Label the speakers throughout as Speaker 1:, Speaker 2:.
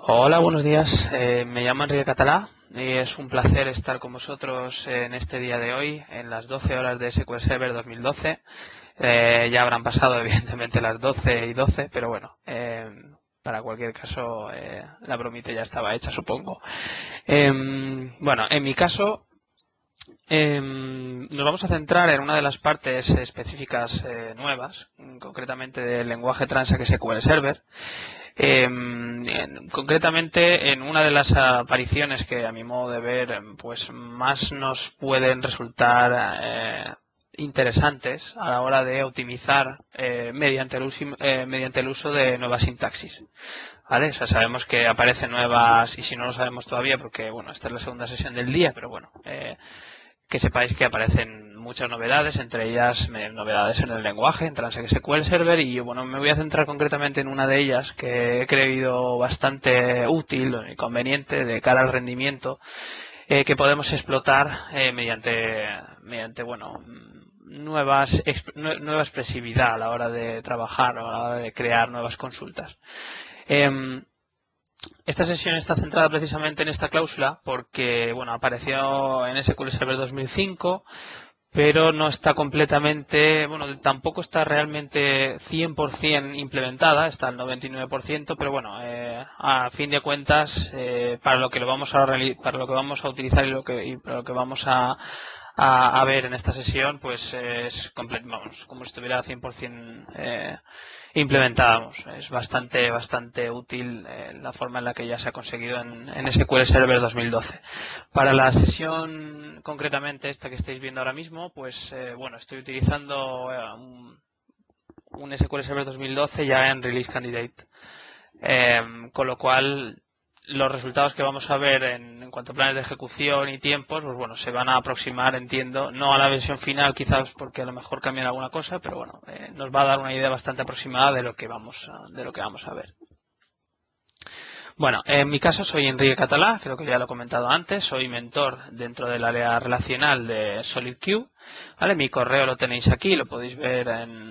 Speaker 1: Hola, buenos días. Me llamo Enrique Catalá y es un placer estar con vosotros en este día de hoy, en las 12 horas de SQL Server 2012. Ya habrán pasado, evidentemente, las 12 y 12, pero bueno, para cualquier caso, la bromita ya estaba hecha, supongo. Bueno, en mi caso, nos vamos a centrar en una de las partes específicas nuevas, concretamente del lenguaje Transact SQL Server. Concretamente en una de las apariciones que a mi modo de ver pues más nos pueden resultar interesantes a la hora de optimizar mediante el uso de nuevas sintaxis. ¿Vale? O sea, sabemos que aparecen nuevas, y si no lo sabemos todavía, porque bueno, esta es la segunda sesión del día, pero bueno, que sepáis que aparecen muchas novedades, entre ellas novedades en el lenguaje, en Transact SQL Server, y bueno, me voy a centrar concretamente en una de ellas que he creído bastante útil y conveniente de cara al rendimiento, que podemos explotar mediante bueno, nueva expresividad a la hora de trabajar o a la hora de crear nuevas consultas. Esta sesión está centrada precisamente en esta cláusula porque, bueno, apareció en SQL Server 2005, pero no está completamente, bueno, tampoco está realmente 100% implementada, está al 99%, pero bueno, a fin de cuentas, para lo que para lo que vamos a utilizar y para lo que vamos a ver en esta sesión, pues es vamos, como si estuviera 100% implementada. Es bastante útil la forma en la que ya se ha conseguido en SQL Server 2012. Para la sesión concretamente esta que estáis viendo ahora mismo, pues bueno, estoy utilizando un SQL Server 2012 ya en Release Candidate, con lo cual los resultados que vamos a ver en cuanto a planes de ejecución y tiempos, pues bueno, se van a aproximar, entiendo, no a la versión final quizás porque a lo mejor cambian alguna cosa, pero bueno, nos va a dar una idea bastante aproximada de lo que vamos a ver. Bueno, en mi caso soy Enrique Catalá, creo que ya lo he comentado antes, soy mentor dentro del área relacional de SolidQ, ¿vale? Mi correo lo tenéis aquí, lo podéis ver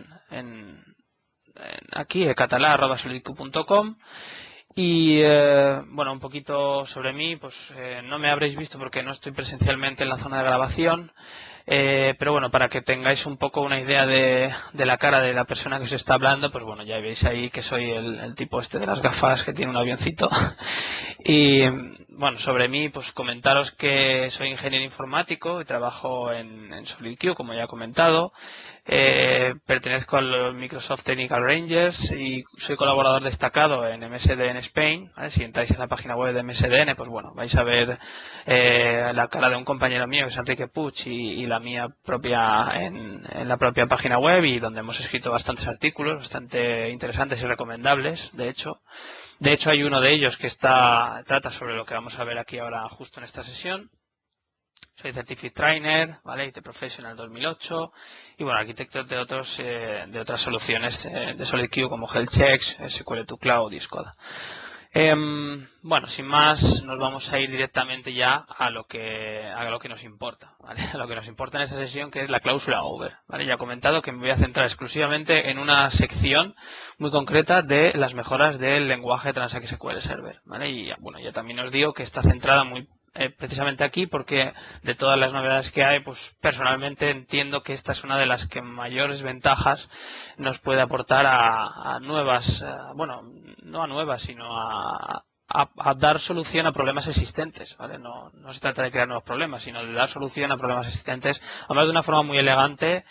Speaker 1: aquí, catalá@solidq.com. Y bueno, un poquito sobre mí, pues no me habréis visto porque no estoy presencialmente en la zona de grabación, pero bueno, para que tengáis un poco una idea de la cara de la persona que os está hablando, pues bueno, ya veis ahí que soy el tipo este de las gafas que tiene un avioncito. Y bueno, sobre mí, pues comentaros que soy ingeniero informático y trabajo en SolidQ, como ya he comentado. Pertenezco al Microsoft Technical Rangers y soy colaborador destacado en MSDN Spain, ¿vale? Si entráis en la página web de MSDN, pues bueno, vais a ver la cara de un compañero mío que es Enrique Puig y la mía propia en la propia página web, y donde hemos escrito bastantes artículos bastante interesantes y recomendables, de hecho. De hecho, hay uno de ellos que trata sobre lo que vamos a ver aquí ahora justo en esta sesión. Soy Certified Trainer, ¿vale? IT Professional 2008 y bueno, arquitecto de otras soluciones de SolidQ como HealthChecks, SQL2 Cloud y Skoda. Bueno, sin más, nos vamos a ir directamente ya a lo que nos importa, ¿vale? A lo que nos importa en esta sesión, que es la cláusula over, ¿vale? Ya he comentado que me voy a centrar exclusivamente en una sección muy concreta de las mejoras del lenguaje Transact SQL Server, ¿vale? Y bueno, ya también os digo que está centrada muy precisamente aquí porque de todas las novedades que hay, pues personalmente entiendo que esta es una de las que mayores ventajas nos puede aportar a nuevas, bueno, no a nuevas, sino a dar solución a problemas existentes, ¿vale? No se trata de crear nuevos problemas, sino de dar solución a problemas existentes, además de una forma muy elegante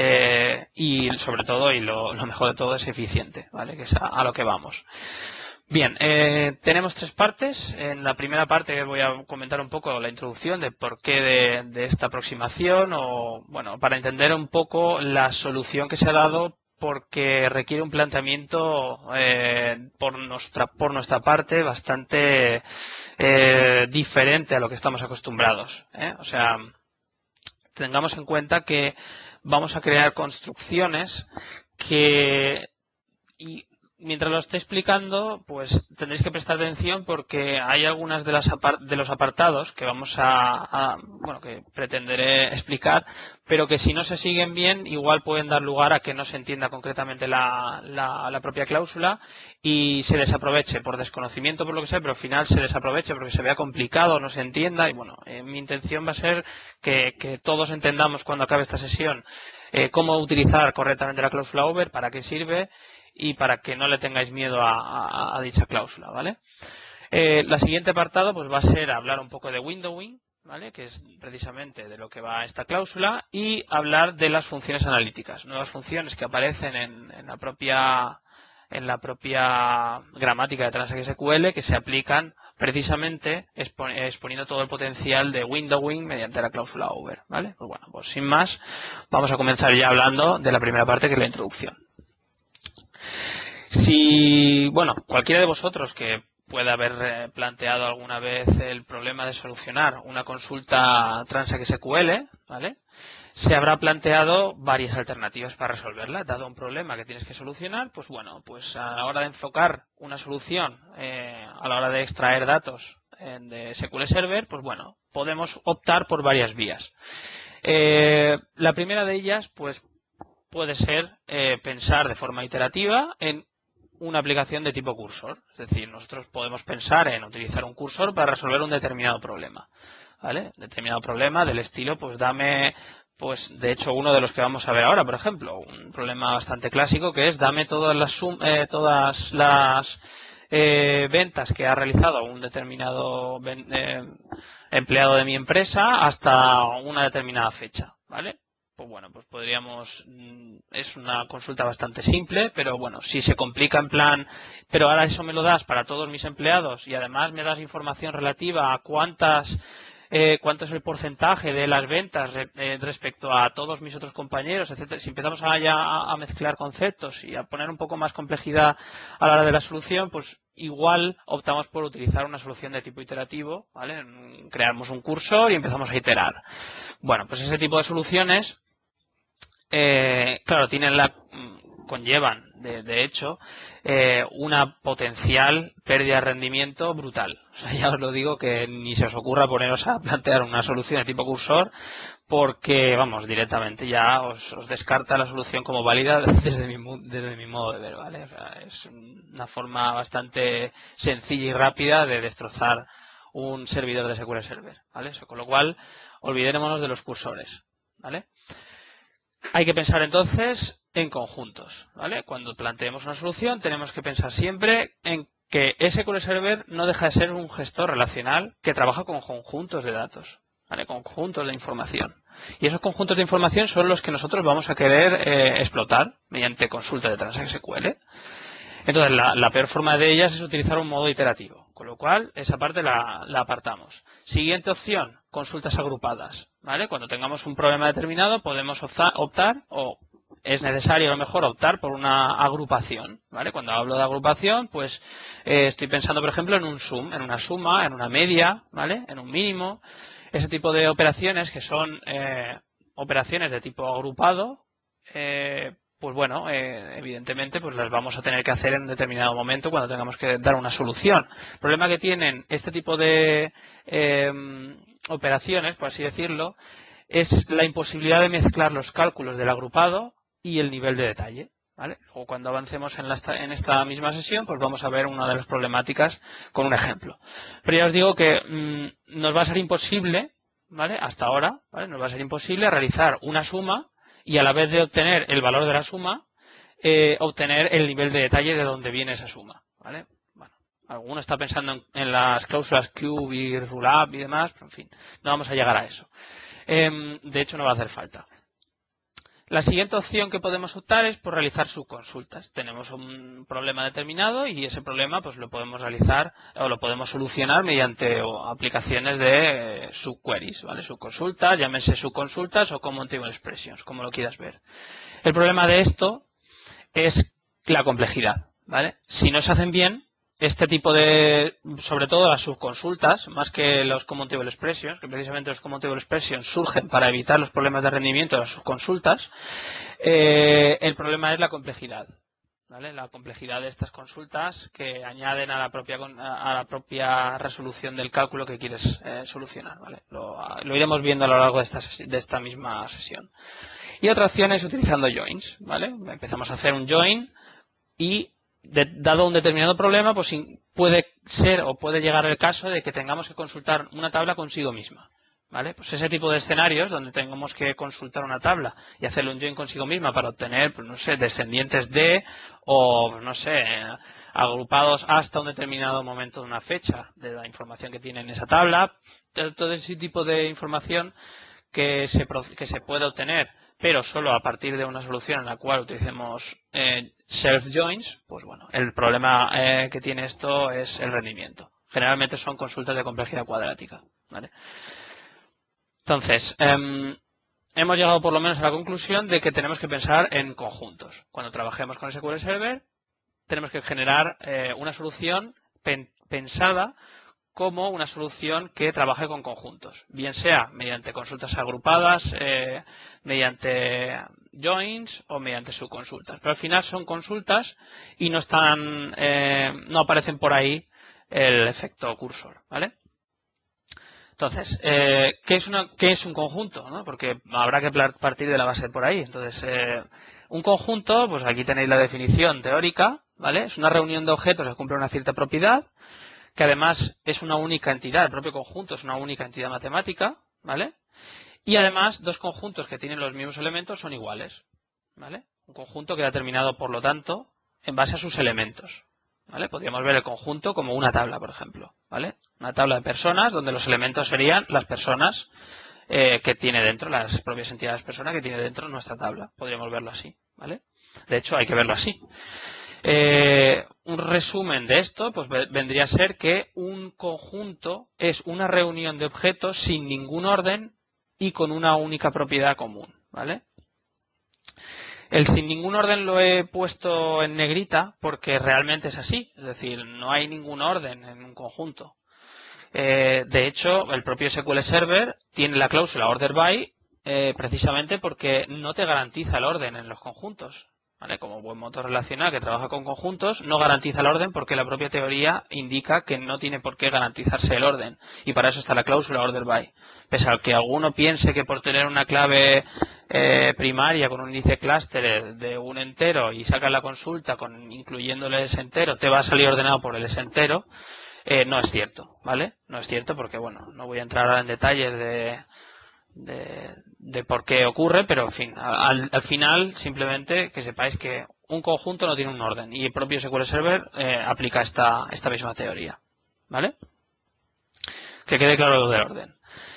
Speaker 1: y sobre todo, y lo mejor de todo, es eficiente, ¿vale? Que es a lo que vamos. Bien, tenemos tres partes. En la primera parte voy a comentar un poco la introducción de por qué de esta aproximación, o bueno, para entender un poco la solución que se ha dado, porque requiere un planteamiento por nuestra parte bastante diferente a lo que estamos acostumbrados, ¿eh? O sea, tengamos en cuenta que vamos a crear construcciones que mientras lo esté explicando, pues tendréis que prestar atención porque hay algunas de los apartados que bueno, que pretenderé explicar, pero que si no se siguen bien, igual pueden dar lugar a que no se entienda concretamente la propia cláusula y se desaproveche por desconocimiento, por lo que sea, pero al final se desaproveche porque se vea complicado, no se entienda. Y bueno, mi intención va a ser que todos entendamos cuando acabe esta sesión cómo utilizar correctamente la cláusula over, para qué sirve y para que no le tengáis miedo a dicha cláusula, ¿vale? La siguiente apartado pues va a ser hablar un poco de windowing, ¿vale? Que es precisamente de lo que va esta cláusula, y hablar de las funciones analíticas, nuevas funciones que aparecen en la propia gramática de Transact SQL, que se aplican precisamente exponiendo todo el potencial de windowing mediante la cláusula over, ¿vale? Pues bueno, pues sin más, vamos a comenzar ya hablando de la primera parte, que es la introducción. Si, bueno, cualquiera de vosotros que pueda haber planteado alguna vez el problema de solucionar una consulta Transact SQL, ¿vale?, se habrá planteado varias alternativas para resolverla. Dado un problema que tienes que solucionar, pues bueno, pues a la hora de enfocar una solución, a la hora de extraer datos de SQL Server, pues bueno, podemos optar por varias vías. La primera de ellas, pues puede ser pensar de forma iterativa en una aplicación de tipo cursor. Es decir, nosotros podemos pensar en utilizar un cursor para resolver un determinado problema, ¿vale? Determinado problema del estilo, pues dame, pues de hecho uno de los que vamos a ver ahora, por ejemplo, un problema bastante clásico, que es dame todas las ventas que ha realizado un determinado empleado de mi empresa hasta una determinada fecha, ¿vale? Pues bueno, pues podríamos, es una consulta bastante simple, pero bueno, si se complica en plan, pero ahora eso me lo das para todos mis empleados y además me das información relativa a cuánto es el porcentaje de las ventas respecto a todos mis otros compañeros, etcétera. Si empezamos a mezclar conceptos y a poner un poco más complejidad a la hora de la solución, pues igual optamos por utilizar una solución de tipo iterativo, ¿vale? Creamos un cursor y empezamos a iterar. Bueno, pues ese tipo de soluciones, claro, conllevan, de hecho, una potencial pérdida de rendimiento brutal. O sea, ya os lo digo, que ni se os ocurra poneros a plantear una solución de tipo cursor, porque, vamos, directamente ya os descarta la solución como válida desde mi modo de ver, ¿vale? O sea, es una forma bastante sencilla y rápida de destrozar un servidor de SQL Server, ¿vale? Con lo cual, olvidémonos de los cursores, ¿vale? Hay que pensar entonces en conjuntos, ¿vale? Cuando planteemos una solución tenemos que pensar siempre en que SQL Server no deja de ser un gestor relacional que trabaja con conjuntos de datos, ¿vale? Conjuntos de información. Y esos conjuntos de información son los que nosotros vamos a querer explotar mediante consultas de Transact SQL. Entonces, la peor forma de ellas es utilizar un modo iterativo, con lo cual esa parte la apartamos. Siguiente opción, consultas agrupadas, ¿vale? Cuando tengamos un problema determinado podemos optar, o es necesario a lo mejor optar por una agrupación, ¿vale? Cuando hablo de agrupación, pues estoy pensando, por ejemplo, en un sum, en una suma, en una media, ¿vale? En un mínimo. Ese tipo de operaciones que son operaciones de tipo agrupado, pues bueno, evidentemente pues las vamos a tener que hacer en un determinado momento cuando tengamos que dar una solución. El problema que tienen este tipo de operaciones, por así decirlo, es la imposibilidad de mezclar los cálculos del agrupado y el nivel de detalle, ¿vale? O cuando avancemos en esta misma sesión, pues vamos a ver una de las problemáticas con un ejemplo. Pero ya os digo que nos va a ser imposible, ¿vale? Hasta ahora, ¿vale? Nos va a ser imposible realizar una suma y a la vez de obtener el valor de la suma, obtener el nivel de detalle de dónde viene esa suma, ¿vale? Bueno, alguno está pensando en las cláusulas cube y rollup y demás, pero en fin, no vamos a llegar a eso. De hecho, no va a hacer falta. La siguiente opción que podemos optar es por realizar subconsultas. Tenemos un problema determinado y ese problema pues lo podemos realizar o lo podemos solucionar mediante aplicaciones de subqueries, ¿vale? Subconsultas, llámense subconsultas o common table expressions, como lo quieras ver. El problema de esto es la complejidad, ¿vale? Si no se hacen bien, este tipo de, sobre todo las subconsultas, más que los common table expressions, que precisamente los common table expressions surgen para evitar los problemas de rendimiento de las subconsultas, el problema es la complejidad, ¿vale? La complejidad de estas consultas que añaden a la propia resolución del cálculo que quieres solucionar, ¿vale? Lo iremos viendo a lo largo de esta misma sesión. Y otra opción es utilizando joins, ¿vale? Empezamos a hacer un join y dado un determinado problema, pues puede ser o puede llegar el caso de que tengamos que consultar una tabla consigo misma, ¿vale? Pues ese tipo de escenarios donde tengamos que consultar una tabla y hacerle un join consigo misma para obtener, pues no sé, descendientes de o, pues no sé, agrupados hasta un determinado momento de una fecha de la información que tiene en esa tabla, todo ese tipo de información que se puede obtener pero solo a partir de una solución en la cual utilicemos self-joins, pues bueno, el problema que tiene esto es el rendimiento. Generalmente son consultas de complejidad cuadrática, ¿vale? Entonces, hemos llegado por lo menos a la conclusión de que tenemos que pensar en conjuntos. Cuando trabajemos con SQL Server, tenemos que generar una solución pensada como una solución que trabaje con conjuntos, bien sea mediante consultas agrupadas, mediante joins o mediante subconsultas. Pero al final son consultas y no aparecen por ahí el efecto cursor, ¿vale? Entonces, ¿qué es un conjunto? ¿No? Porque habrá que partir de la base por ahí. Entonces, un conjunto, pues aquí tenéis la definición teórica, ¿vale? Es una reunión de objetos que cumple una cierta propiedad, que además es una única entidad, el propio conjunto es una única entidad matemática, ¿vale? Y además, dos conjuntos que tienen los mismos elementos son iguales, ¿vale? Un conjunto queda determinado, por lo tanto, en base a sus elementos, ¿vale? Podríamos ver el conjunto como una tabla, por ejemplo, ¿vale? Una tabla de personas donde los elementos serían las personas que tiene dentro, las propias entidades personas que tiene dentro nuestra tabla. Podríamos verlo así, ¿vale? De hecho, hay que verlo así. Un resumen de esto pues vendría a ser que un conjunto es una reunión de objetos sin ningún orden y con una única propiedad común, ¿vale? El sin ningún orden lo he puesto en negrita porque realmente es así, es decir, no hay ningún orden en un conjunto. De hecho, el propio SQL Server tiene la cláusula order by precisamente porque no te garantiza el orden en los conjuntos. ¿Vale? Como buen motor relacional que trabaja con conjuntos, no garantiza el orden porque la propia teoría indica que no tiene por qué garantizarse el orden. Y para eso está la cláusula order by. Pese a que alguno piense que por tener una clave primaria con un índice clúster de un entero y saca la consulta incluyéndole ese entero, te va a salir ordenado por el ese entero, no es cierto, ¿vale? No es cierto porque, bueno, no voy a entrar ahora en detalles de por qué ocurre, pero en fin, al final simplemente que sepáis que un conjunto no tiene un orden y el propio SQL Server aplica esta misma teoría, ¿vale? Que quede claro lo del orden.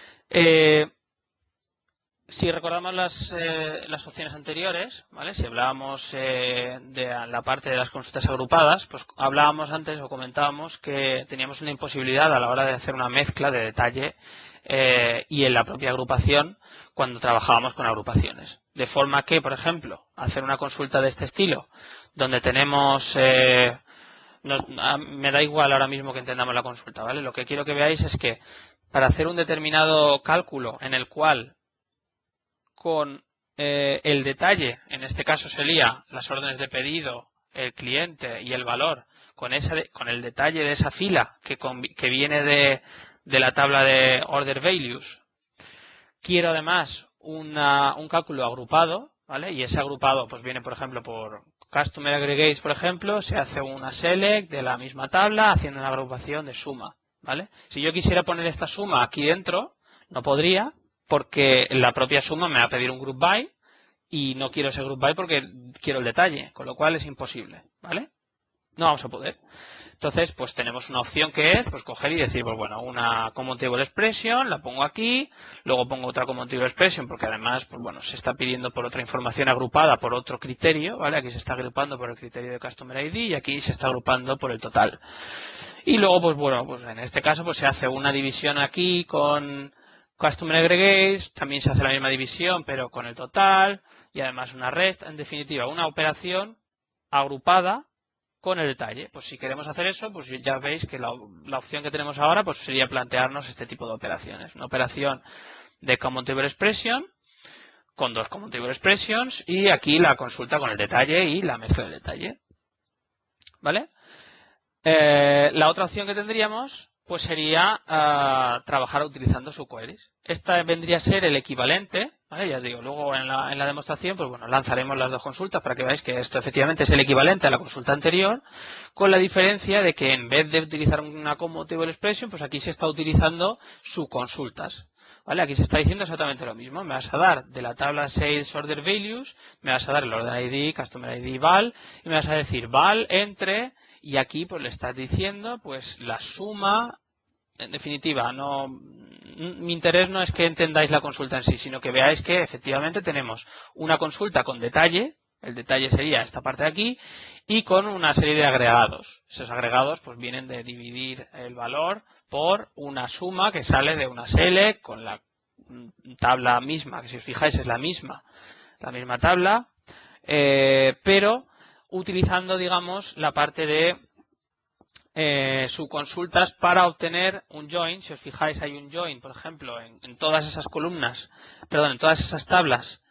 Speaker 1: Si recordamos las opciones anteriores, ¿vale? Si hablábamos de la parte de las consultas agrupadas, pues hablábamos antes o comentábamos que teníamos una imposibilidad a la hora de hacer una mezcla de detalle y en la propia agrupación cuando trabajábamos con agrupaciones. De forma que, por ejemplo, hacer una consulta de este estilo, donde tenemos... me da igual ahora mismo que entendamos la consulta, ¿vale? Lo que quiero que veáis es que para hacer un determinado cálculo en el cual con el detalle, en este caso sería las órdenes de pedido, el cliente y el valor, con el detalle de esa fila que viene de la tabla de order values. Quiero además un cálculo agrupado, ¿vale? Y ese agrupado pues viene, por ejemplo, por Customer Aggregates, por ejemplo, se hace una select de la misma tabla haciendo una agrupación de suma, ¿vale? Si yo quisiera poner esta suma aquí dentro, no podría, porque la propia suma me va a pedir un group by y no quiero ese group by porque quiero el detalle, con lo cual es imposible, ¿vale? No vamos a poder. Entonces, pues tenemos una opción que es pues coger y decir, pues bueno, una common table expression, la pongo aquí, luego pongo otra common table expression porque además, pues bueno, se está pidiendo por otra información agrupada por otro criterio, ¿vale? Aquí se está agrupando por el criterio de Customer ID y aquí se está agrupando por el total. Y luego, pues bueno, pues en este caso pues se hace una división aquí con Customer Aggregates, también se hace la misma división pero con el total y además una rest, en definitiva, una operación agrupada con el detalle. Pues si queremos hacer eso, pues ya veis que la opción que tenemos ahora pues sería plantearnos este tipo de operaciones. Una operación de Common Table Expression con dos Common Table Expressions y aquí la consulta con el detalle y la mezcla del detalle. ¿vale? La otra opción que tendríamos pues sería trabajar utilizando subqueries. Esta vendría a ser el equivalente, ¿vale? Ya os digo, luego en la demostración, pues bueno, lanzaremos las dos consultas para que veáis que esto efectivamente es el equivalente a la consulta anterior, con la diferencia de que en vez de utilizar una common table expression, pues aquí se está utilizando subconsultas. ¿Vale? Aquí se está diciendo exactamente lo mismo. Me vas a dar de la tabla Sales Order Values, me vas a dar el Order ID, Customer ID, val, y me vas a decir val entre, y aquí pues le estás diciendo pues la suma. En definitiva, no, mi interés no es que entendáis la consulta en sí, sino que veáis que efectivamente tenemos una consulta con detalle, el detalle sería esta parte de aquí, y con una serie de agregados. Esos agregados pues vienen de dividir el valor por una suma que sale de una select con la tabla misma, que si os fijáis es la misma tabla, pero utilizando, digamos, la parte de subconsultas para obtener un join. Si os fijáis hay un join, por ejemplo, en todas esas columnas, perdón, en todas esas tablas,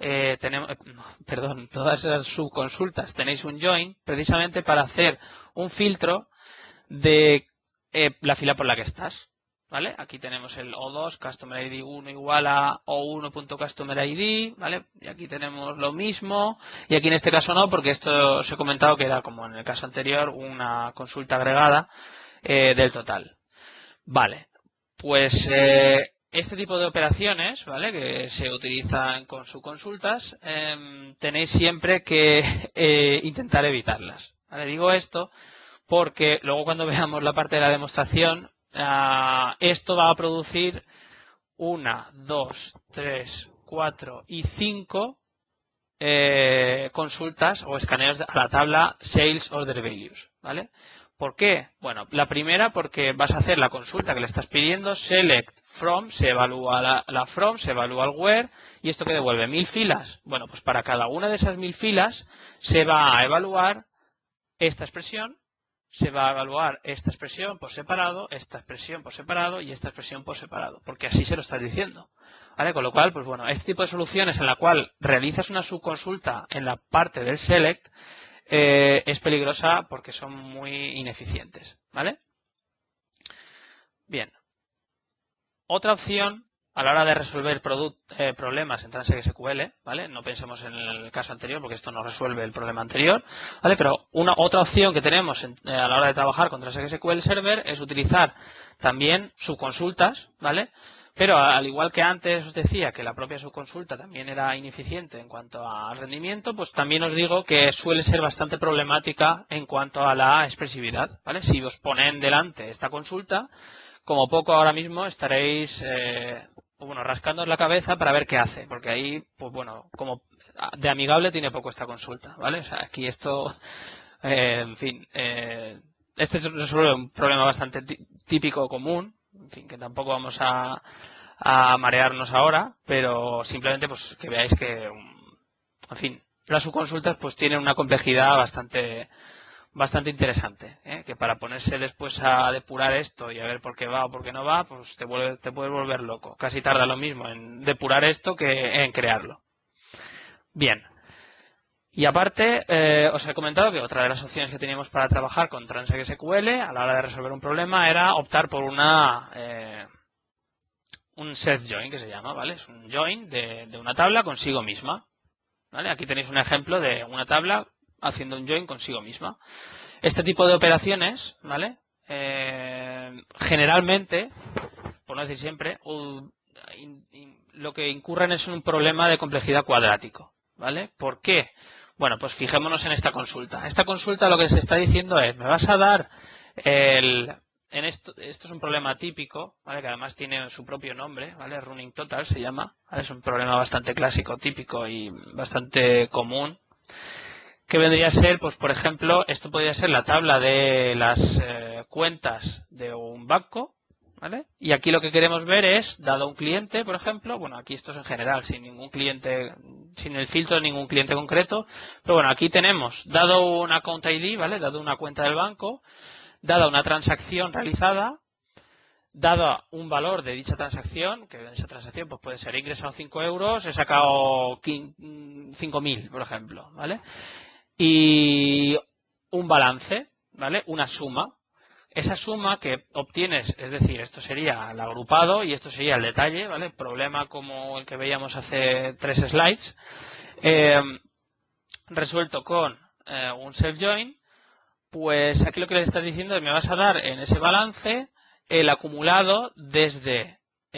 Speaker 1: todas esas subconsultas tenéis un join precisamente para hacer un filtro de la fila por la que estás. ¿Vale? Aquí tenemos el O2, Customer ID 1 igual a O1.Customer ID, ¿vale? Y aquí tenemos lo mismo, y aquí en este caso no, porque esto os he comentado que era, como en el caso anterior, una consulta agregada del total. Vale, pues este tipo de operaciones, ¿vale? Que se utilizan con subconsultas, tenéis siempre que intentar evitarlas. ¿Vale? Digo esto porque luego cuando veamos la parte de la demostración, esto va a producir 1, 2, 3, 4 y 5 consultas o escaneos a la tabla Sales Order Values, ¿vale? ¿Por qué? Bueno, la primera porque vas a hacer la consulta que le estás pidiendo, select from, se evalúa la from, se evalúa el where, y esto que devuelve 1000 filas. Bueno, pues para cada una de esas 1000 filas se va a evaluar esta expresión, se va a evaluar esta expresión por separado, esta expresión por separado y esta expresión por separado, porque así se lo estás diciendo. ¿Vale? Con lo cual, pues bueno, este tipo de soluciones en la cual realizas una subconsulta en la parte del select es peligrosa porque son muy ineficientes. ¿Vale? Bien. Otra opción a la hora de resolver problemas en Transact SQL, ¿vale? No pensemos en el caso anterior porque esto no resuelve el problema anterior, ¿vale? Pero otra opción que tenemos a la hora de trabajar con Transact SQL Server es utilizar también subconsultas, ¿vale? Pero al igual que antes os decía que la propia subconsulta también era ineficiente en cuanto al rendimiento, pues también os digo que suele ser bastante problemática en cuanto a la expresividad, ¿vale? Si os ponen delante esta consulta, como poco ahora mismo estaréis rascándoos la cabeza para ver qué hace, porque ahí, pues bueno, como de amigable tiene poco esta consulta, ¿vale? O sea, aquí esto, en fin, este es un problema bastante típico, común, en fin, que tampoco vamos a marearnos ahora, pero simplemente pues que veáis que, en fin, las subconsultas pues tienen una complejidad bastante interesante, que para ponerse después a depurar esto y a ver por qué va o por qué no va, pues te puedes volver loco. Casi tarda lo mismo en depurar esto que en crearlo. Bien. Y aparte, os he comentado que otra de las opciones que teníamos para trabajar con Transact SQL a la hora de resolver un problema era optar por un set join, que se llama, ¿vale? Es un join de una tabla consigo misma, ¿vale? Aquí tenéis un ejemplo de una tabla haciendo un join consigo misma. Este tipo de operaciones, ¿vale? Generalmente, por no decir siempre, lo que incurren es un problema de complejidad cuadrático, ¿vale? ¿Por qué? Bueno, pues fijémonos en esta consulta. Esta consulta lo que se está diciendo es, me vas a dar esto es un problema típico, ¿vale? Que además tiene su propio nombre, ¿vale? Running total se llama, ¿vale? Es un problema bastante clásico, típico y bastante común. Que vendría a ser, pues por ejemplo, esto podría ser la tabla de las cuentas de un banco, ¿vale? Y aquí lo que queremos ver es, dado un cliente, por ejemplo, bueno, aquí esto es en general, sin ningún cliente, sin el filtro de ningún cliente concreto, pero bueno, aquí tenemos, dado un account ID, ¿vale? Dado una cuenta del banco, dada una transacción realizada, dado un valor de dicha transacción, que esa transacción pues puede ser, he ingresado 5 euros, he sacado 5.000, por ejemplo, ¿vale? Y un balance, ¿vale? Una suma. Esa suma que obtienes, es decir, esto sería el agrupado y esto sería el detalle, ¿vale? Problema como el que veíamos hace 3 slides, resuelto con un self-join. Pues aquí lo que le estás diciendo es me vas a dar en ese balance el acumulado desde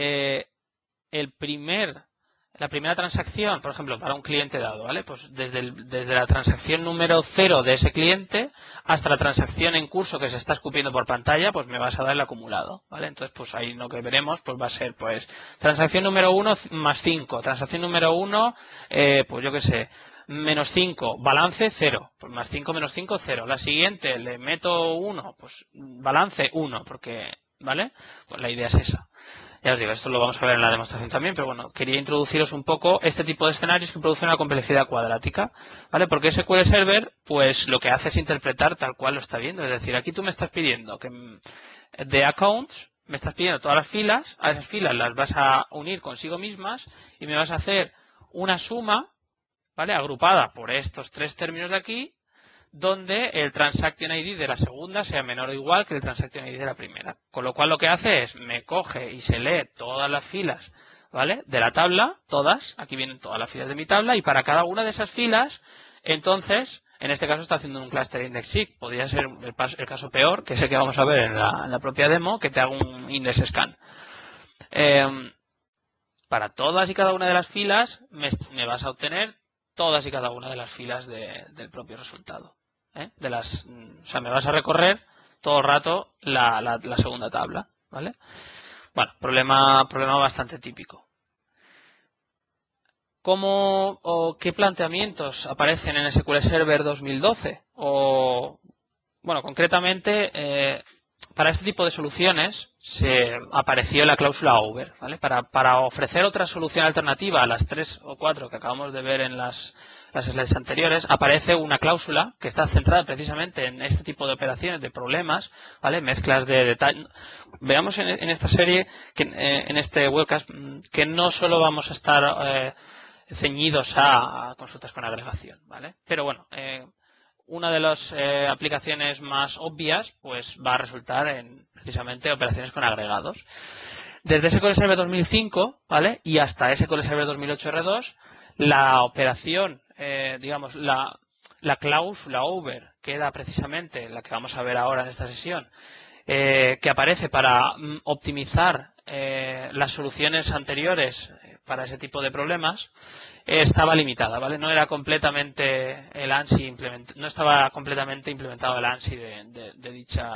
Speaker 1: la primera transacción, por ejemplo, para un cliente dado, ¿vale? Pues desde la transacción número 0 de ese cliente hasta la transacción en curso que se está escupiendo por pantalla, pues me vas a dar el acumulado, ¿vale? Entonces, pues ahí lo que veremos, pues va a ser, pues, transacción número 1 más 5, transacción número 1, pues yo qué sé, menos 5, balance 0, pues más 5 menos 5, 0. La siguiente le meto 1, pues balance 1, porque, ¿vale? Pues la idea es esa. Ya os digo, esto lo vamos a ver en la demostración también, pero bueno, quería introduciros un poco este tipo de escenarios que producen una complejidad cuadrática, ¿vale? Porque SQL Server, pues lo que hace es interpretar tal cual lo está viendo. Es decir, aquí tú me estás pidiendo que de accounts, me estás pidiendo todas las filas, a esas filas las vas a unir consigo mismas y me vas a hacer una suma, ¿vale? Agrupada por estos 3 términos de aquí, donde el Transaction ID de la segunda sea menor o igual que el Transaction ID de la primera. Con lo cual lo que hace es, me coge y se lee todas las filas, ¿vale? De la tabla, todas, aquí vienen todas las filas de mi tabla, y para cada una de esas filas, entonces, en este caso está haciendo un cluster index-seek. Podría ser el caso peor, que es el que vamos a ver en la propia demo, que te haga un index scan. Para todas y cada una de las filas, me vas a obtener todas y cada una de las filas del propio resultado. O sea, me vas a recorrer todo el rato la segunda tabla, ¿vale? Bueno, problema bastante típico. ¿Cómo o qué planteamientos aparecen en SQL Server 2012? Bueno, concretamente, para este tipo de soluciones se apareció la cláusula over, ¿vale? Para ofrecer otra solución alternativa a las 3 o 4 que acabamos de ver en las slides anteriores, aparece una cláusula que está centrada precisamente en este tipo de operaciones, de problemas, ¿vale? Mezclas de detalles. Veamos en esta serie, en este webcast, que no solo vamos a estar ceñidos a consultas con agregación, ¿vale? Pero bueno, una de las aplicaciones más obvias pues va a resultar en precisamente operaciones con agregados. Desde SQL Server 2005, ¿vale? Y hasta SQL Server 2008 R2, la operación, digamos, la cláusula over, que era precisamente la que vamos a ver ahora en esta sesión, que aparece para optimizar las soluciones anteriores para ese tipo de problemas, estaba limitada, ¿vale? No era completamente el ANSI no estaba completamente implementado el ANSI de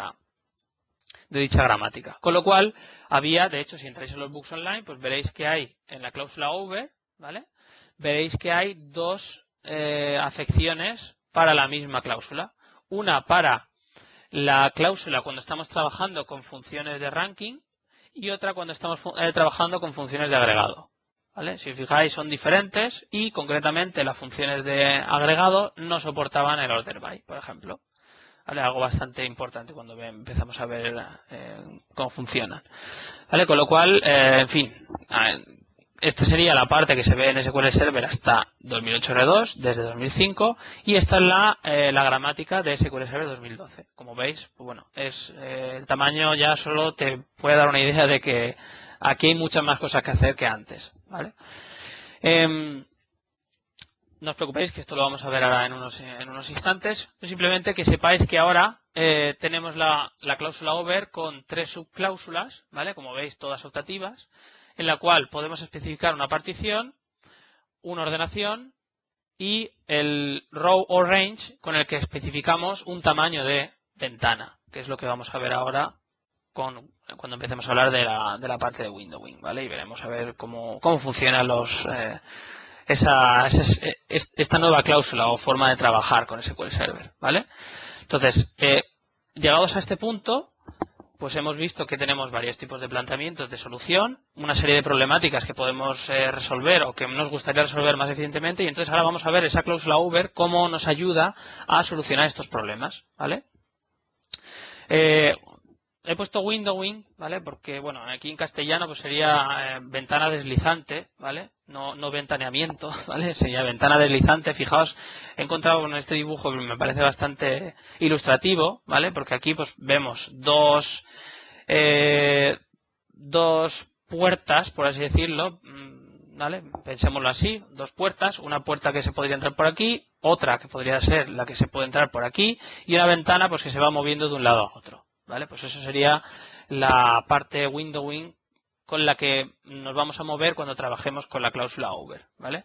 Speaker 1: dicha gramática. Con lo cual, de hecho, si entráis en los books online, pues veréis que hay en la cláusula over, ¿vale? Veréis que hay 2 afecciones para la misma cláusula. Una para la cláusula cuando estamos trabajando con funciones de ranking y otra cuando estamos trabajando con funciones de agregado, ¿vale? Si os fijáis, son diferentes y concretamente las funciones de agregado no soportaban el order by, por ejemplo, ¿vale? Algo bastante importante cuando empezamos a ver cómo funcionan, ¿vale? Con lo cual, en fin, esta sería la parte que se ve en SQL Server hasta 2008 R2, desde 2005, y esta es la gramática de SQL Server 2012. Como veis, pues bueno, el tamaño ya solo te puede dar una idea de que aquí hay muchas más cosas que hacer que antes, ¿vale? No os preocupéis, que esto lo vamos a ver ahora en unos instantes. Simplemente que sepáis que ahora tenemos la cláusula over con 3 subcláusulas, ¿vale? Como veis, todas optativas, en la cual podemos especificar una partición, una ordenación y el row o range con el que especificamos un tamaño de ventana, que es lo que vamos a ver ahora cuando empecemos a hablar de la parte de windowing, ¿vale? Y veremos a ver cómo funcionan esta nueva cláusula o forma de trabajar con SQL Server, ¿vale? Entonces, llegados a este punto, pues hemos visto que tenemos varios tipos de planteamientos de solución, una serie de problemáticas que podemos resolver o que nos gustaría resolver más eficientemente, y entonces ahora vamos a ver esa cláusula over cómo nos ayuda a solucionar estos problemas, ¿vale? he puesto windowing, ¿vale? Porque, bueno, aquí en castellano pues sería ventana deslizante, ¿vale? No ventaneamiento, ¿vale? Sería ventana deslizante. Fijaos, he encontrado con este dibujo que me parece bastante ilustrativo, ¿vale? Porque aquí pues vemos dos puertas, por así decirlo, ¿vale? Pensémoslo así, dos puertas, una puerta que se podría entrar por aquí, otra que podría ser la que se puede entrar por aquí, y una ventana pues que se va moviendo de un lado a otro, ¿vale? Pues eso sería la parte windowing con la que nos vamos a mover cuando trabajemos con la cláusula over, ¿vale?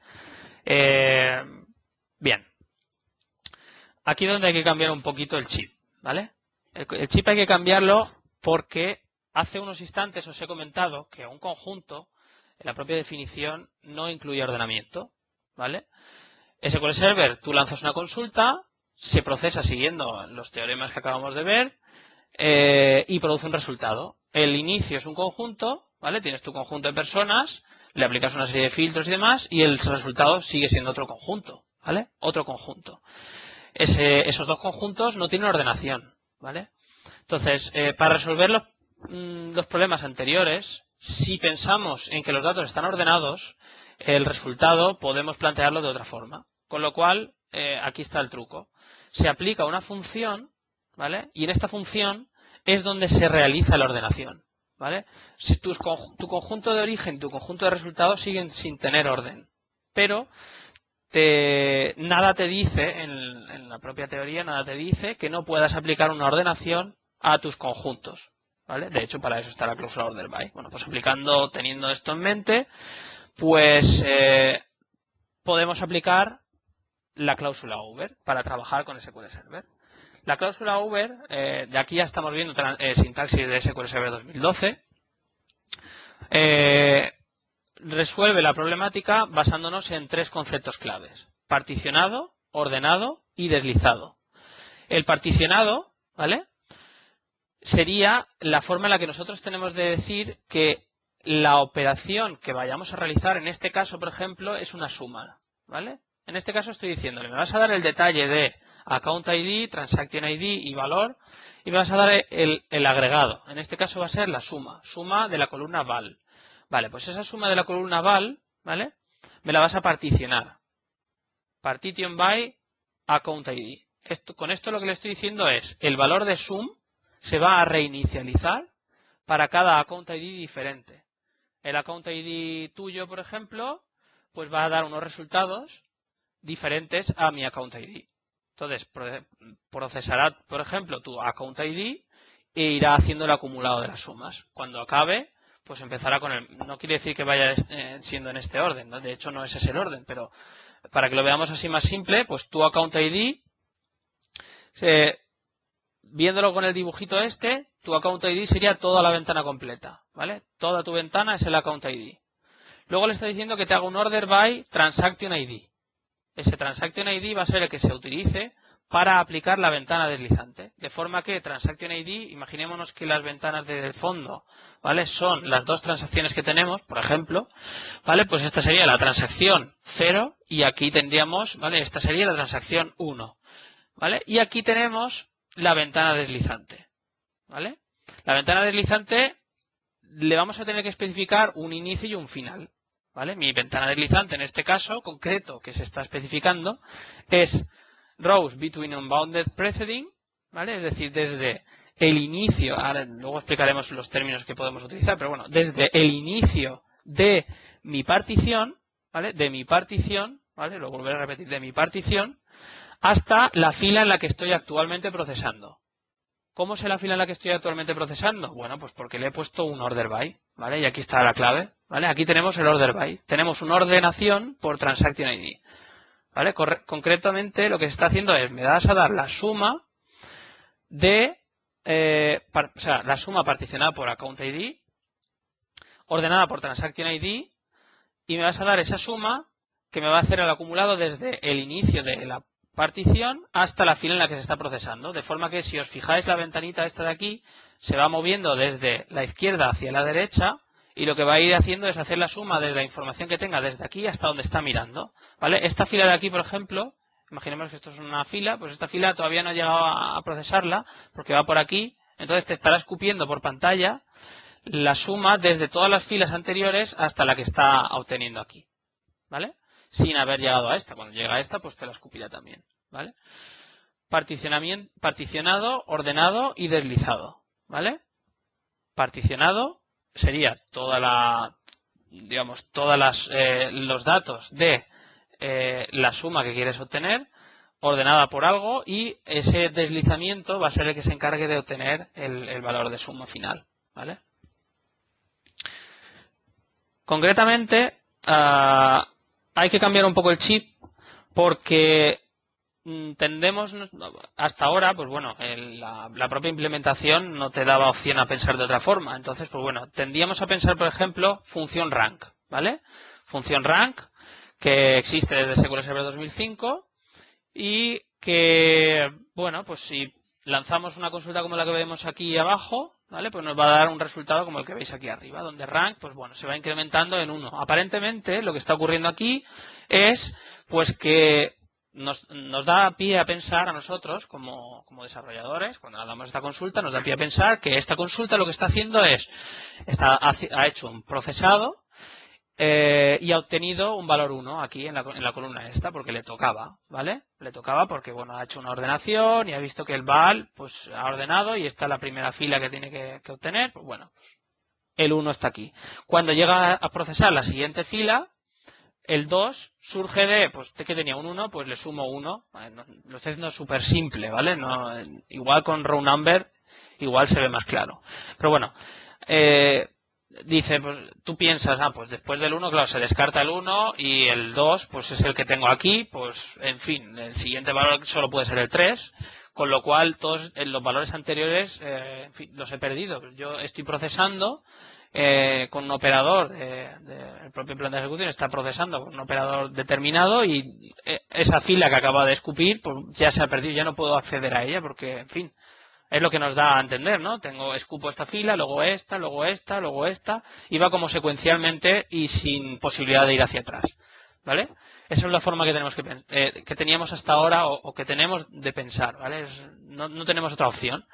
Speaker 1: Bien. Aquí es donde hay que cambiar un poquito el chip, ¿vale? El chip hay que cambiarlo porque hace unos instantes os he comentado que un conjunto, en la propia definición, no incluye ordenamiento, ¿vale? SQL Server, tú lanzas una consulta, se procesa siguiendo los teoremas que acabamos de ver y produce un resultado. El inicio es un conjunto, ¿vale? Tienes tu conjunto de personas, le aplicas una serie de filtros y demás y el resultado sigue siendo otro conjunto, ¿vale? Otro conjunto. Esos dos conjuntos no tienen ordenación, ¿vale? Entonces, para resolver los problemas anteriores, si pensamos en que los datos están ordenados, el resultado podemos plantearlo de otra forma. Con lo cual, aquí está el truco. Se aplica una función, ¿vale? Y en esta función es donde se realiza la ordenación, ¿vale? Si tu conjunto de origen y tu conjunto de resultados siguen sin tener orden, pero nada te dice, en la propia teoría, nada te dice que no puedas aplicar una ordenación a tus conjuntos, ¿vale? De hecho, para eso está la cláusula order by. Bueno, pues teniendo esto en mente, pues podemos aplicar la cláusula over para trabajar con SQL Server. La cláusula over, de aquí ya estamos viendo sintaxis de SQL Server 2012, resuelve la problemática basándonos en tres conceptos claves: particionado, ordenado y deslizado. El particionado, ¿vale?, sería la forma en la que nosotros tenemos de decir que la operación que vayamos a realizar, en este caso, por ejemplo, es una suma, ¿vale? En este caso estoy diciéndole, me vas a dar el detalle de account ID, transaction ID y valor, y me vas a dar el agregado. En este caso va a ser la suma de la columna val. Vale, pues esa suma de la columna val, ¿vale?, me la vas a particionar. Partition by account ID. Con esto lo que le estoy diciendo es, el valor de sum se va a reinicializar para cada account ID diferente. El account ID tuyo, por ejemplo, pues va a dar unos resultados diferentes a mi account ID. Entonces, procesará, por ejemplo, tu account ID e irá haciendo el acumulado de las sumas. Cuando acabe, pues empezará con el... No quiere decir que vaya siendo en este orden, ¿no? De hecho, no ese es el orden, pero para que lo veamos así más simple, pues tu account ID, viéndolo con el dibujito tu account ID sería toda la ventana completa, ¿vale? Toda tu ventana es el account ID. Luego le está diciendo que te haga un order by transaction ID. Ese transaction ID va a ser el que se utilice para aplicar la ventana deslizante. De forma que transaction ID, imaginémonos que las ventanas del fondo, ¿vale?, son las dos transacciones que tenemos, por ejemplo, ¿vale? Pues esta sería la transacción 0 y aquí tendríamos, ¿vale?, esta sería la transacción 1, ¿vale? Y aquí tenemos la ventana deslizante, ¿vale? La ventana deslizante le vamos a tener que especificar un inicio y un final, ¿vale? Mi ventana deslizante, en este caso concreto que se está especificando, es rows between unbounded preceding, ¿vale? Es decir, desde el inicio, ahora luego explicaremos los términos que podemos utilizar, pero bueno, desde el inicio de mi partición, ¿vale? De mi partición, ¿vale? Lo volveré a repetir, de mi partición, hasta la fila en la que estoy actualmente procesando. ¿Cómo sé la fila en la que estoy actualmente procesando? Bueno, pues porque le he puesto un order by, ¿vale? Y aquí está la clave, ¿vale? Aquí tenemos el order by. Tenemos una ordenación por transaction ID, ¿vale? Concretamente lo que se está haciendo es, me vas a dar la suma de, la suma particionada por account ID, ordenada por transaction ID, y me vas a dar esa suma que me va a hacer el acumulado desde el inicio de la partición hasta la fila en la que se está procesando. De forma que si os fijáis, la ventanita esta de aquí se va moviendo desde la izquierda hacia la derecha y lo que va a ir haciendo es hacer la suma de la información que tenga desde aquí hasta donde está mirando, ¿vale? Esta fila de aquí, por ejemplo, imaginemos que esto es una fila, pues esta fila todavía no ha llegado a procesarla porque va por aquí, Entonces te estará escupiendo por pantalla la suma desde todas las filas anteriores hasta la que está obteniendo aquí, ¿vale? Sin haber llegado a esta. Cuando llega a esta, pues te la escupirá también, ¿vale? Particionado, ordenado y deslizado, ¿vale? Particionado sería los datos de la suma que quieres obtener, ordenada por algo, y ese deslizamiento va a ser el que se encargue de obtener el valor de suma final, ¿vale? Concretamente, hay que cambiar un poco el chip porque tendemos, hasta ahora, pues bueno, la propia implementación no te daba opción a pensar de otra forma. Entonces, pues bueno, tendíamos a pensar, por ejemplo, función rank, ¿vale? Función rank, que existe desde SQL Server 2005 y que, bueno, pues si lanzamos una consulta como la que vemos aquí abajo, ¿vale? Pues nos va a dar un resultado como el que veis aquí arriba, donde rank, pues bueno, se va incrementando en 1. Aparentemente, lo que está ocurriendo aquí es, pues que nos da pie a pensar a nosotros, como desarrolladores, cuando damos esta consulta, nos da pie a pensar que esta consulta lo que está haciendo es, ha hecho un procesado y ha obtenido un valor 1 aquí en la columna esta, porque le tocaba, ¿vale? Le tocaba porque, bueno, ha hecho una ordenación y ha visto que el val, pues, ha ordenado y está la primera fila que tiene que obtener, pues bueno, el 1 está aquí. Cuando llega a procesar la siguiente fila, el 2 surge de que tenía un 1, pues le sumo 1. Vale, lo estoy haciendo súper simple, ¿vale? No, igual con row number, igual se ve más claro. Pero bueno, dice, pues tú piensas, pues después del 1, claro, se descarta el 1 y el 2, pues es el que tengo aquí, pues en fin, el siguiente valor solo puede ser el 3, con lo cual todos los valores anteriores, en fin, los he perdido. Yo estoy procesando con un operador, el propio plan de ejecución está procesando con un operador determinado y esa fila que acaba de escupir, pues ya se ha perdido, ya no puedo acceder a ella porque, en fin, es lo que nos da a entender, ¿no? Escupo esta fila, luego esta, luego esta, luego esta, y va como secuencialmente y sin posibilidad de ir hacia atrás, ¿vale? Esa es la forma que tenemos que teníamos hasta ahora o que tenemos de pensar, ¿vale? No tenemos otra opción.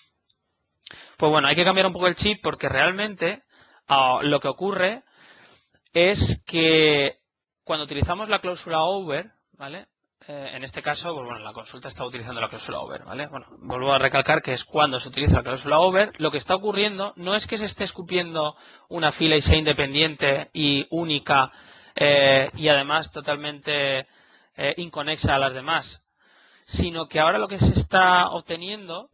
Speaker 1: Pues bueno, hay que cambiar un poco el chip porque realmente lo que ocurre es que cuando utilizamos la cláusula over, ¿vale? En este caso, pues bueno, la consulta está utilizando la cláusula over, ¿vale? Bueno, vuelvo a recalcar que es cuando se utiliza la cláusula over, lo que está ocurriendo no es que se esté escupiendo una fila y sea independiente y única y además totalmente inconexa a las demás, sino que ahora lo que se está obteniendo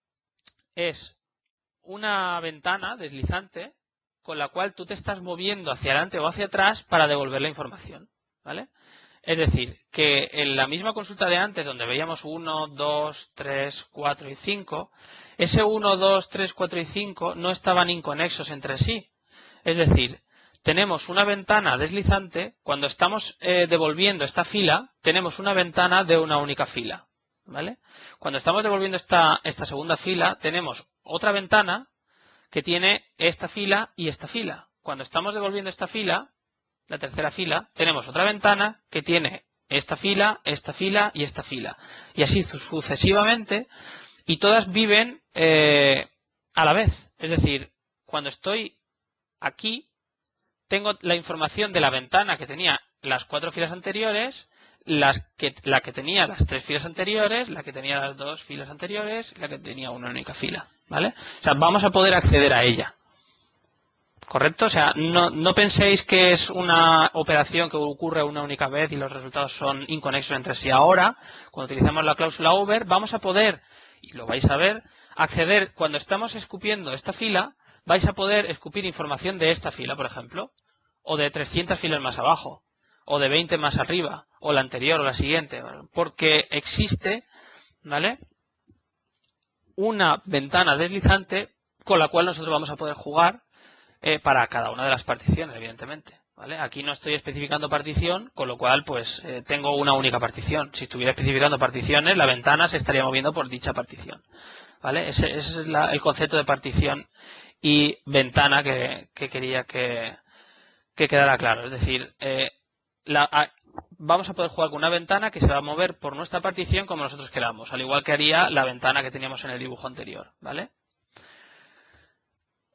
Speaker 1: es una ventana deslizante con la cual tú te estás moviendo hacia adelante o hacia atrás para devolver la información, ¿vale? Es decir, que en la misma consulta de antes, donde veíamos 1, 2, 3, 4 y 5, ese 1, 2, 3, 4 y 5 no estaban inconexos entre sí. Es decir, tenemos una ventana deslizante, cuando estamos devolviendo esta fila, tenemos una ventana de una única fila, ¿vale? Cuando estamos devolviendo esta segunda fila, tenemos otra ventana que tiene esta fila y esta fila. Cuando estamos devolviendo esta fila, la tercera fila, tenemos otra ventana que tiene esta fila y esta fila. Y así sucesivamente, y todas viven a la vez. Es decir, cuando estoy aquí, tengo la información de la ventana que tenía las 4 filas anteriores, la que tenía las 3 filas anteriores, la que tenía las 2 filas anteriores, la que tenía una única fila, ¿vale? O sea, vamos a poder acceder a ella. ¿Correcto? O sea, no penséis que es una operación que ocurre una única vez y los resultados son inconexos entre sí. Ahora, cuando utilizamos la cláusula over, vamos a poder, y lo vais a ver, acceder, cuando estamos escupiendo esta fila, vais a poder escupir información de esta fila, por ejemplo, o de 300 filas más abajo, o de 20 más arriba, o la anterior o la siguiente, ¿vale? Porque existe, ¿vale?, una ventana deslizante con la cual nosotros vamos a poder jugar para cada una de las particiones, evidentemente, ¿vale? Aquí no estoy especificando partición, con lo cual pues tengo una única partición. Si estuviera especificando particiones, la ventana se estaría moviendo por dicha partición, ¿vale? Ese es el concepto de partición y ventana que quería que quedara claro. Es decir, vamos a poder jugar con una ventana que se va a mover por nuestra partición como nosotros queramos, al igual que haría la ventana que teníamos en el dibujo anterior, ¿vale?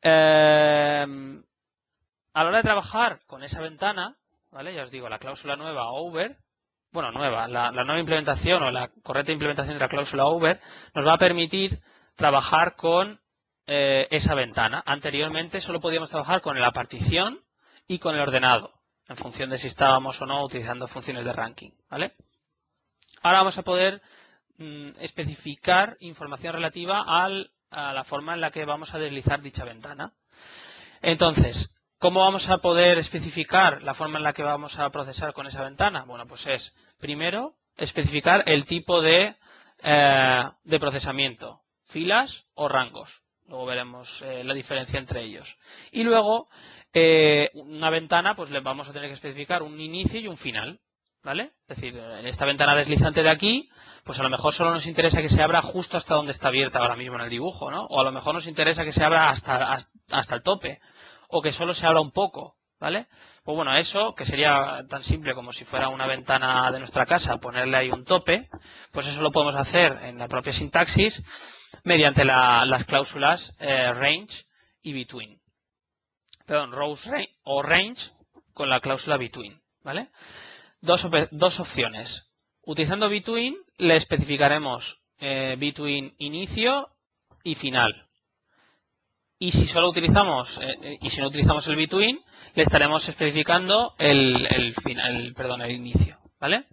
Speaker 1: A la hora de trabajar con esa ventana, ¿vale? Ya os digo, la cláusula nueva over, bueno, nueva, la nueva implementación o la correcta implementación de la cláusula over nos va a permitir trabajar con esa ventana. Anteriormente solo podíamos trabajar con la partición y con el ordenado, en función de si estábamos o no utilizando funciones de ranking, ¿vale? Ahora vamos a poder especificar información relativa a la forma en la que vamos a deslizar dicha ventana. Entonces, ¿cómo vamos a poder especificar la forma en la que vamos a procesar con esa ventana? Bueno, pues es, primero, especificar el tipo de procesamiento, filas o rangos. Luego veremos la diferencia entre ellos. Y luego, una ventana, pues le vamos a tener que especificar un inicio y un final, ¿vale? Es decir, en esta ventana deslizante de aquí, pues a lo mejor solo nos interesa que se abra justo hasta donde está abierta ahora mismo en el dibujo, ¿no? O a lo mejor nos interesa que se abra hasta el tope, o que solo se abra un poco, ¿vale? Pues bueno, eso, que sería tan simple como si fuera una ventana de nuestra casa, ponerle ahí un tope, pues eso lo podemos hacer en la propia sintaxis mediante las cláusulas range y between. Perdón, rows o range con la cláusula between, ¿vale? Dos opciones. Utilizando between le especificaremos between inicio y final. Y si solo utilizamos y si no utilizamos el between, le estaremos especificando el inicio, ¿vale?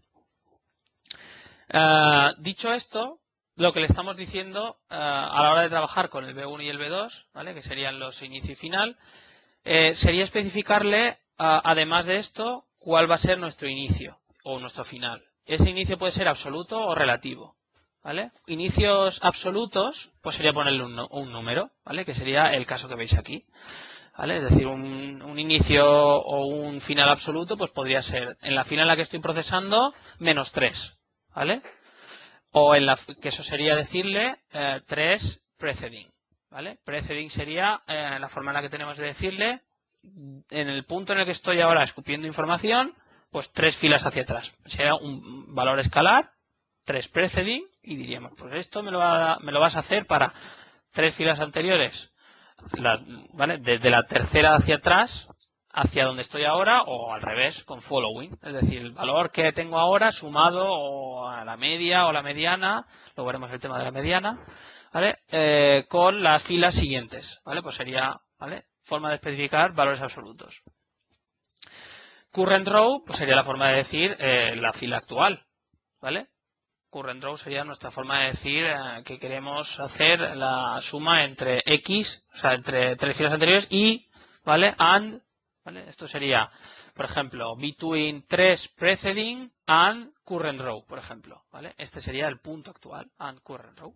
Speaker 1: Dicho esto, lo que le estamos diciendo a la hora de trabajar con el B1 y el B2, ¿vale? Que serían los inicio y final, sería especificarle, además de esto, cuál va a ser nuestro inicio o nuestro final. Ese inicio puede ser absoluto o relativo, ¿vale? Inicios absolutos, pues sería ponerle un número, ¿vale? Que sería el caso que veis aquí, ¿vale? Es decir, un inicio o un final absoluto, pues podría ser en la fila en la que estoy procesando -3, ¿vale? O que eso sería decirle 3 preceding, ¿vale? Preceding sería la forma en la que tenemos de decirle en el punto en el que estoy ahora escupiendo información, pues 3 filas hacia atrás. Sería un valor escalar, 3 preceding, y diríamos, pues esto me lo vas a hacer para 3 filas anteriores, ¿vale? Desde la tercera hacia atrás, hacia donde estoy ahora, o al revés, con following. Es decir, el valor que tengo ahora sumado o a la media o la mediana, luego veremos el tema de la mediana, ¿vale? Con las filas siguientes, ¿vale? Pues sería, ¿vale? Forma de especificar valores absolutos. Current row, pues sería la forma de decir la fila actual, ¿vale? Current row sería nuestra forma de decir que queremos hacer la suma entre X, o sea, entre 3 filas anteriores y, ¿vale? And, ¿vale? Esto sería, por ejemplo, between 3 preceding and current row, por ejemplo, ¿vale? Este sería el punto actual, and current row.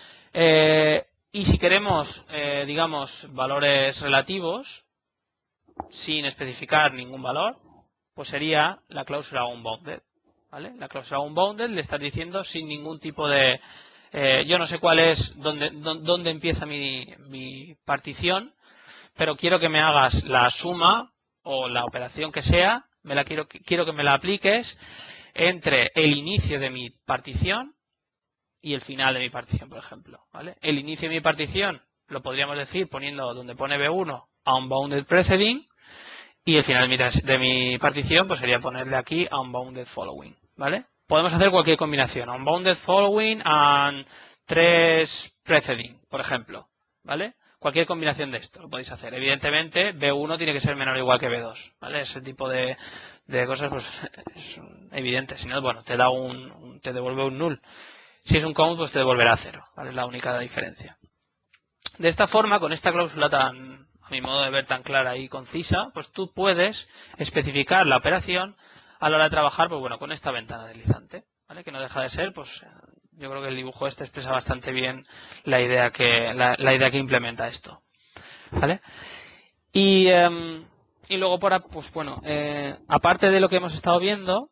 Speaker 1: Y si queremos, digamos, valores relativos, sin especificar ningún valor, pues sería la cláusula unbounded, ¿vale? La cláusula unbounded le está diciendo sin ningún tipo de... yo no sé cuál es, dónde empieza mi partición, pero quiero que me hagas la suma o la operación que sea, quiero que me la apliques entre el inicio de mi partición y el final de mi partición, por ejemplo, ¿vale? El inicio de mi partición lo podríamos decir poniendo donde pone B1 unbounded preceding, y el final de mi partición pues sería ponerle aquí unbounded following, ¿vale? Podemos hacer cualquier combinación, unbounded following and 3 preceding, por ejemplo, ¿vale? Cualquier combinación de esto lo podéis hacer. Evidentemente, B1 tiene que ser menor o igual que B2, ¿vale? Ese tipo de cosas pues es evidente. Si no, bueno, te devuelve un null. Si es un count, pues te devolverá 0, ¿vale? Es la única diferencia. De esta forma, con esta cláusula tan, a mi modo de ver, tan clara y concisa, pues tú puedes especificar la operación a la hora de trabajar, pues bueno, con esta ventana deslizante, ¿vale? Que no deja de ser, pues yo creo que el dibujo este expresa bastante bien la idea que implementa esto, ¿vale? Y luego pues bueno, aparte de lo que hemos estado viendo,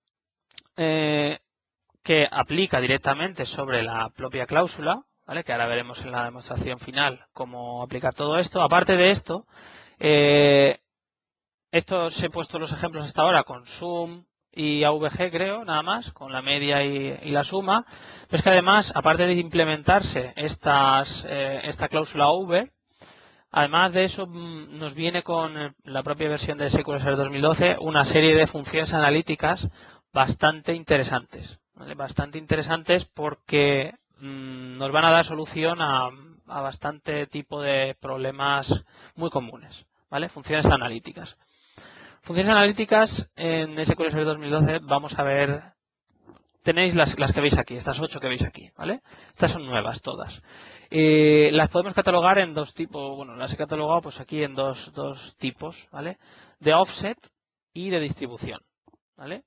Speaker 1: que aplica directamente sobre la propia cláusula, ¿vale? Que ahora veremos en la demostración final cómo aplicar todo esto. Aparte de esto, he puesto los ejemplos hasta ahora con sum y AVG, creo, nada más, con la media y la suma. Pero es que además, aparte de implementarse esta cláusula over, Además de eso, nos viene con la propia versión de SQL Server 2012 una serie de funciones analíticas bastante interesantes, ¿vale? Bastante interesantes porque nos van a dar solución a bastante tipo de problemas muy comunes, ¿vale? Funciones analíticas. Funciones analíticas en SQL Server 2012 vamos a ver, tenéis las que veis aquí, estas 8 que veis aquí, ¿vale? Estas son nuevas todas. Las podemos catalogar en dos tipos, bueno, las he catalogado pues aquí en dos tipos, ¿vale? De offset y de distribución, ¿vale?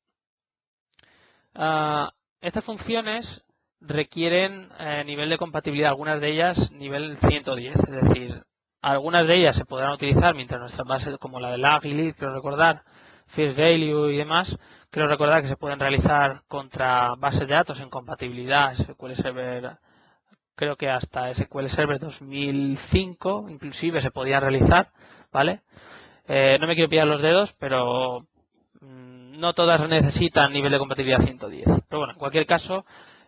Speaker 1: Estas funciones requieren nivel de compatibilidad, algunas de ellas nivel 110, es decir, algunas de ellas se podrán utilizar mientras nuestras bases, como la de lag y lead, quiero recordar, face value y demás, quiero recordar que se pueden realizar contra bases de datos en compatibilidad SQL Server, creo que hasta SQL Server 2005 inclusive se podían realizar, ¿vale? No me quiero pillar los dedos, pero no todas necesitan nivel de compatibilidad 110. Pero bueno, en cualquier caso,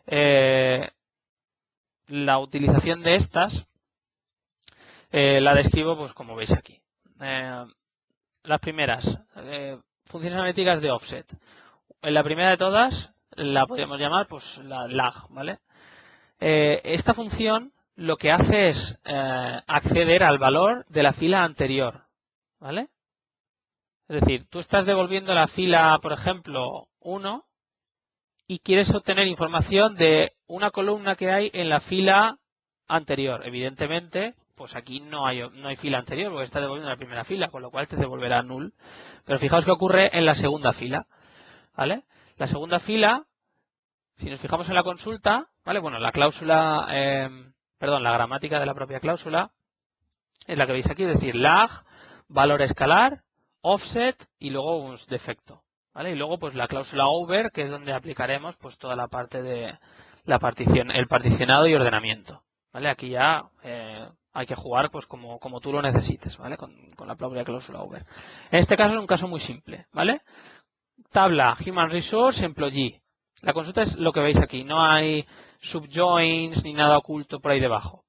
Speaker 1: la utilización de estas la describo pues como veis aquí. Las primeras, funciones analíticas de offset. En la primera de todas la podríamos llamar pues la lag, ¿vale? Esta función lo que hace es acceder al valor de la fila anterior, ¿vale? Es decir, tú estás devolviendo la fila, por ejemplo, 1 y quieres obtener información de una columna que hay en la fila anterior. Evidentemente, pues aquí no hay fila anterior porque está devolviendo la primera fila, con lo cual te devolverá null. Pero fijaos qué ocurre en la segunda fila, ¿vale? La segunda fila, si nos fijamos en la consulta, ¿vale? Bueno, la cláusula, la gramática de la propia cláusula es la que veis aquí, es decir, lag, valor escalar, offset y luego un defecto, ¿vale? Y luego pues la cláusula over, que es donde aplicaremos pues toda la parte de la partición, el particionado y ordenamiento, ¿vale? Aquí ya hay que jugar pues como tú lo necesites, ¿vale? Con la propia cláusula over. En este caso es un caso muy simple, ¿vale? Tabla Human Resource Employee. La consulta es lo que veis aquí, no hay subjoins ni nada oculto por ahí debajo.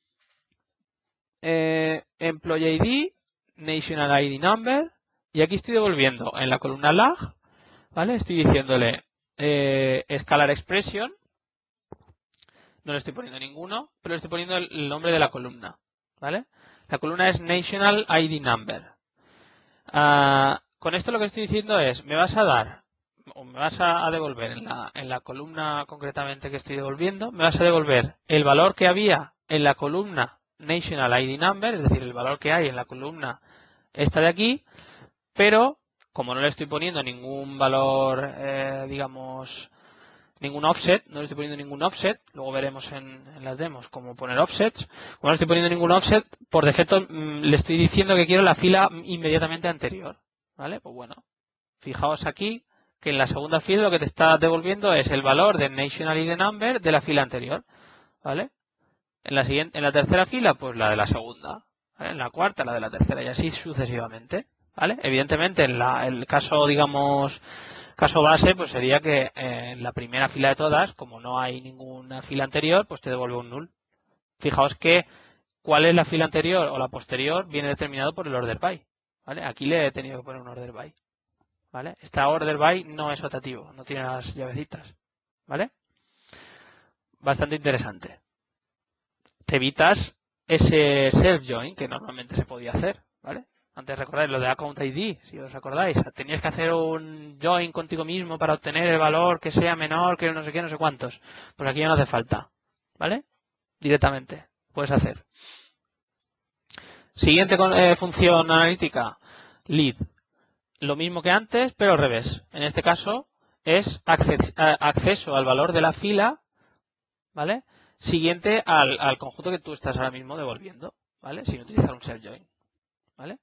Speaker 1: Employee ID, National ID Number, y aquí estoy devolviendo en la columna lag, ¿vale? Estoy diciéndole Scalar Expression, no le estoy poniendo ninguno, pero le estoy poniendo el nombre de la columna, ¿vale? La columna es National ID Number. Con esto lo que estoy diciendo es, me vas a dar, o me vas a devolver en la columna concretamente que estoy devolviendo, me vas a devolver el valor que había en la columna National ID Number, es decir, el valor que hay en la columna esta de aquí, pero como no le estoy poniendo ningún valor, ningún offset, no le estoy poniendo ningún offset, luego veremos en las demos cómo poner offsets, como no le estoy poniendo ningún offset, por defecto le estoy diciendo que quiero la fila inmediatamente anterior, ¿vale? Pues bueno, fijaos aquí que en la segunda fila lo que te está devolviendo es el valor de National ID Number de la fila anterior, ¿vale? En la tercera fila, pues la de la segunda, ¿vale? En la cuarta, la de la tercera, y así sucesivamente, ¿vale? Evidentemente, el caso, caso base, pues sería que en la primera fila de todas, como no hay ninguna fila anterior, pues te devuelve un null. Fijaos que cuál es la fila anterior o la posterior viene determinado por el order by, ¿vale? Aquí le he tenido que poner un order by, ¿vale? Esta order by no es rotativo, no tiene las llavecitas, ¿vale? Bastante interesante. Te evitas ese self-join que normalmente se podía hacer, ¿vale? Antes recordáis lo de Account ID, si os acordáis. Tenías que hacer un join contigo mismo para obtener el valor que sea menor que no sé qué, no sé cuántos. Pues aquí ya no hace falta, ¿vale? Directamente, puedes hacer. Siguiente función analítica, lead. Lo mismo que antes, pero al revés. En este caso es acceso al valor de la fila, ¿vale? Siguiente al conjunto que tú estás ahora mismo devolviendo, ¿vale? Sin utilizar un self-join, ¿vale?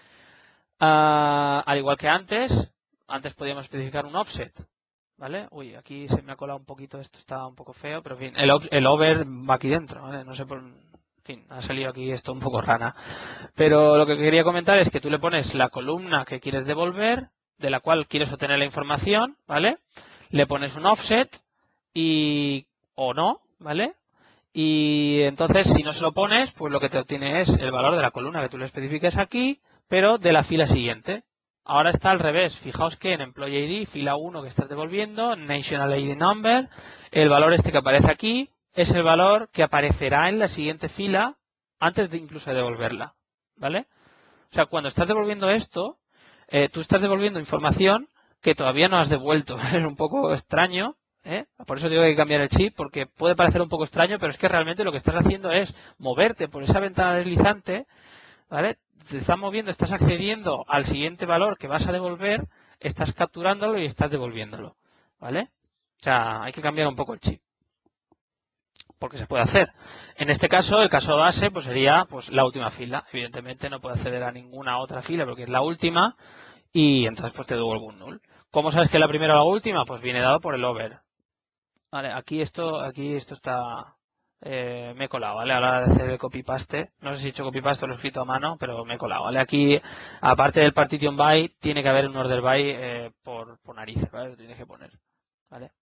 Speaker 1: Al igual que antes podíamos especificar un offset, ¿vale? Uy, aquí se me ha colado un poquito, esto está un poco feo, pero en fin, el over va aquí dentro, ¿vale? No sé en fin, ha salido aquí esto un poco rana. Pero lo que quería comentar es que tú le pones la columna que quieres devolver, de la cual quieres obtener la información, ¿vale? Le pones un offset o no, ¿vale? Y entonces, si no se lo pones, pues lo que te obtiene es el valor de la columna que tú le especifiques aquí, pero de la fila siguiente. Ahora está al revés. Fijaos que en Employee ID, fila 1 que estás devolviendo, National ID Number, el valor este que aparece aquí es el valor que aparecerá en la siguiente fila antes de incluso devolverla. ¿Vale? O sea, cuando estás devolviendo esto, tú estás devolviendo información que todavía no has devuelto. Es un poco extraño. Por eso digo que hay que cambiar el chip, porque puede parecer un poco extraño, pero es que realmente lo que estás haciendo es moverte por esa ventana deslizante, ¿vale? Te estás moviendo, estás accediendo al siguiente valor que vas a devolver, estás capturándolo y estás devolviéndolo, ¿vale? O sea, hay que cambiar un poco el chip, porque se puede hacer. En este caso, el caso base, pues sería pues la última fila. Evidentemente no puedo acceder a ninguna otra fila porque es la última y entonces pues te devuelvo un null. ¿Cómo sabes que es la primera o la última? Pues viene dado por el over. Vale, aquí esto está, me he colado, ¿vale? A la hora de hacer el copy-paste, no sé si he hecho copy-paste o lo he escrito a mano, pero me he colado, ¿vale? Aquí, aparte del partition by, tiene que haber un order by por narices, ¿vale? Lo tienes que poner, ¿vale?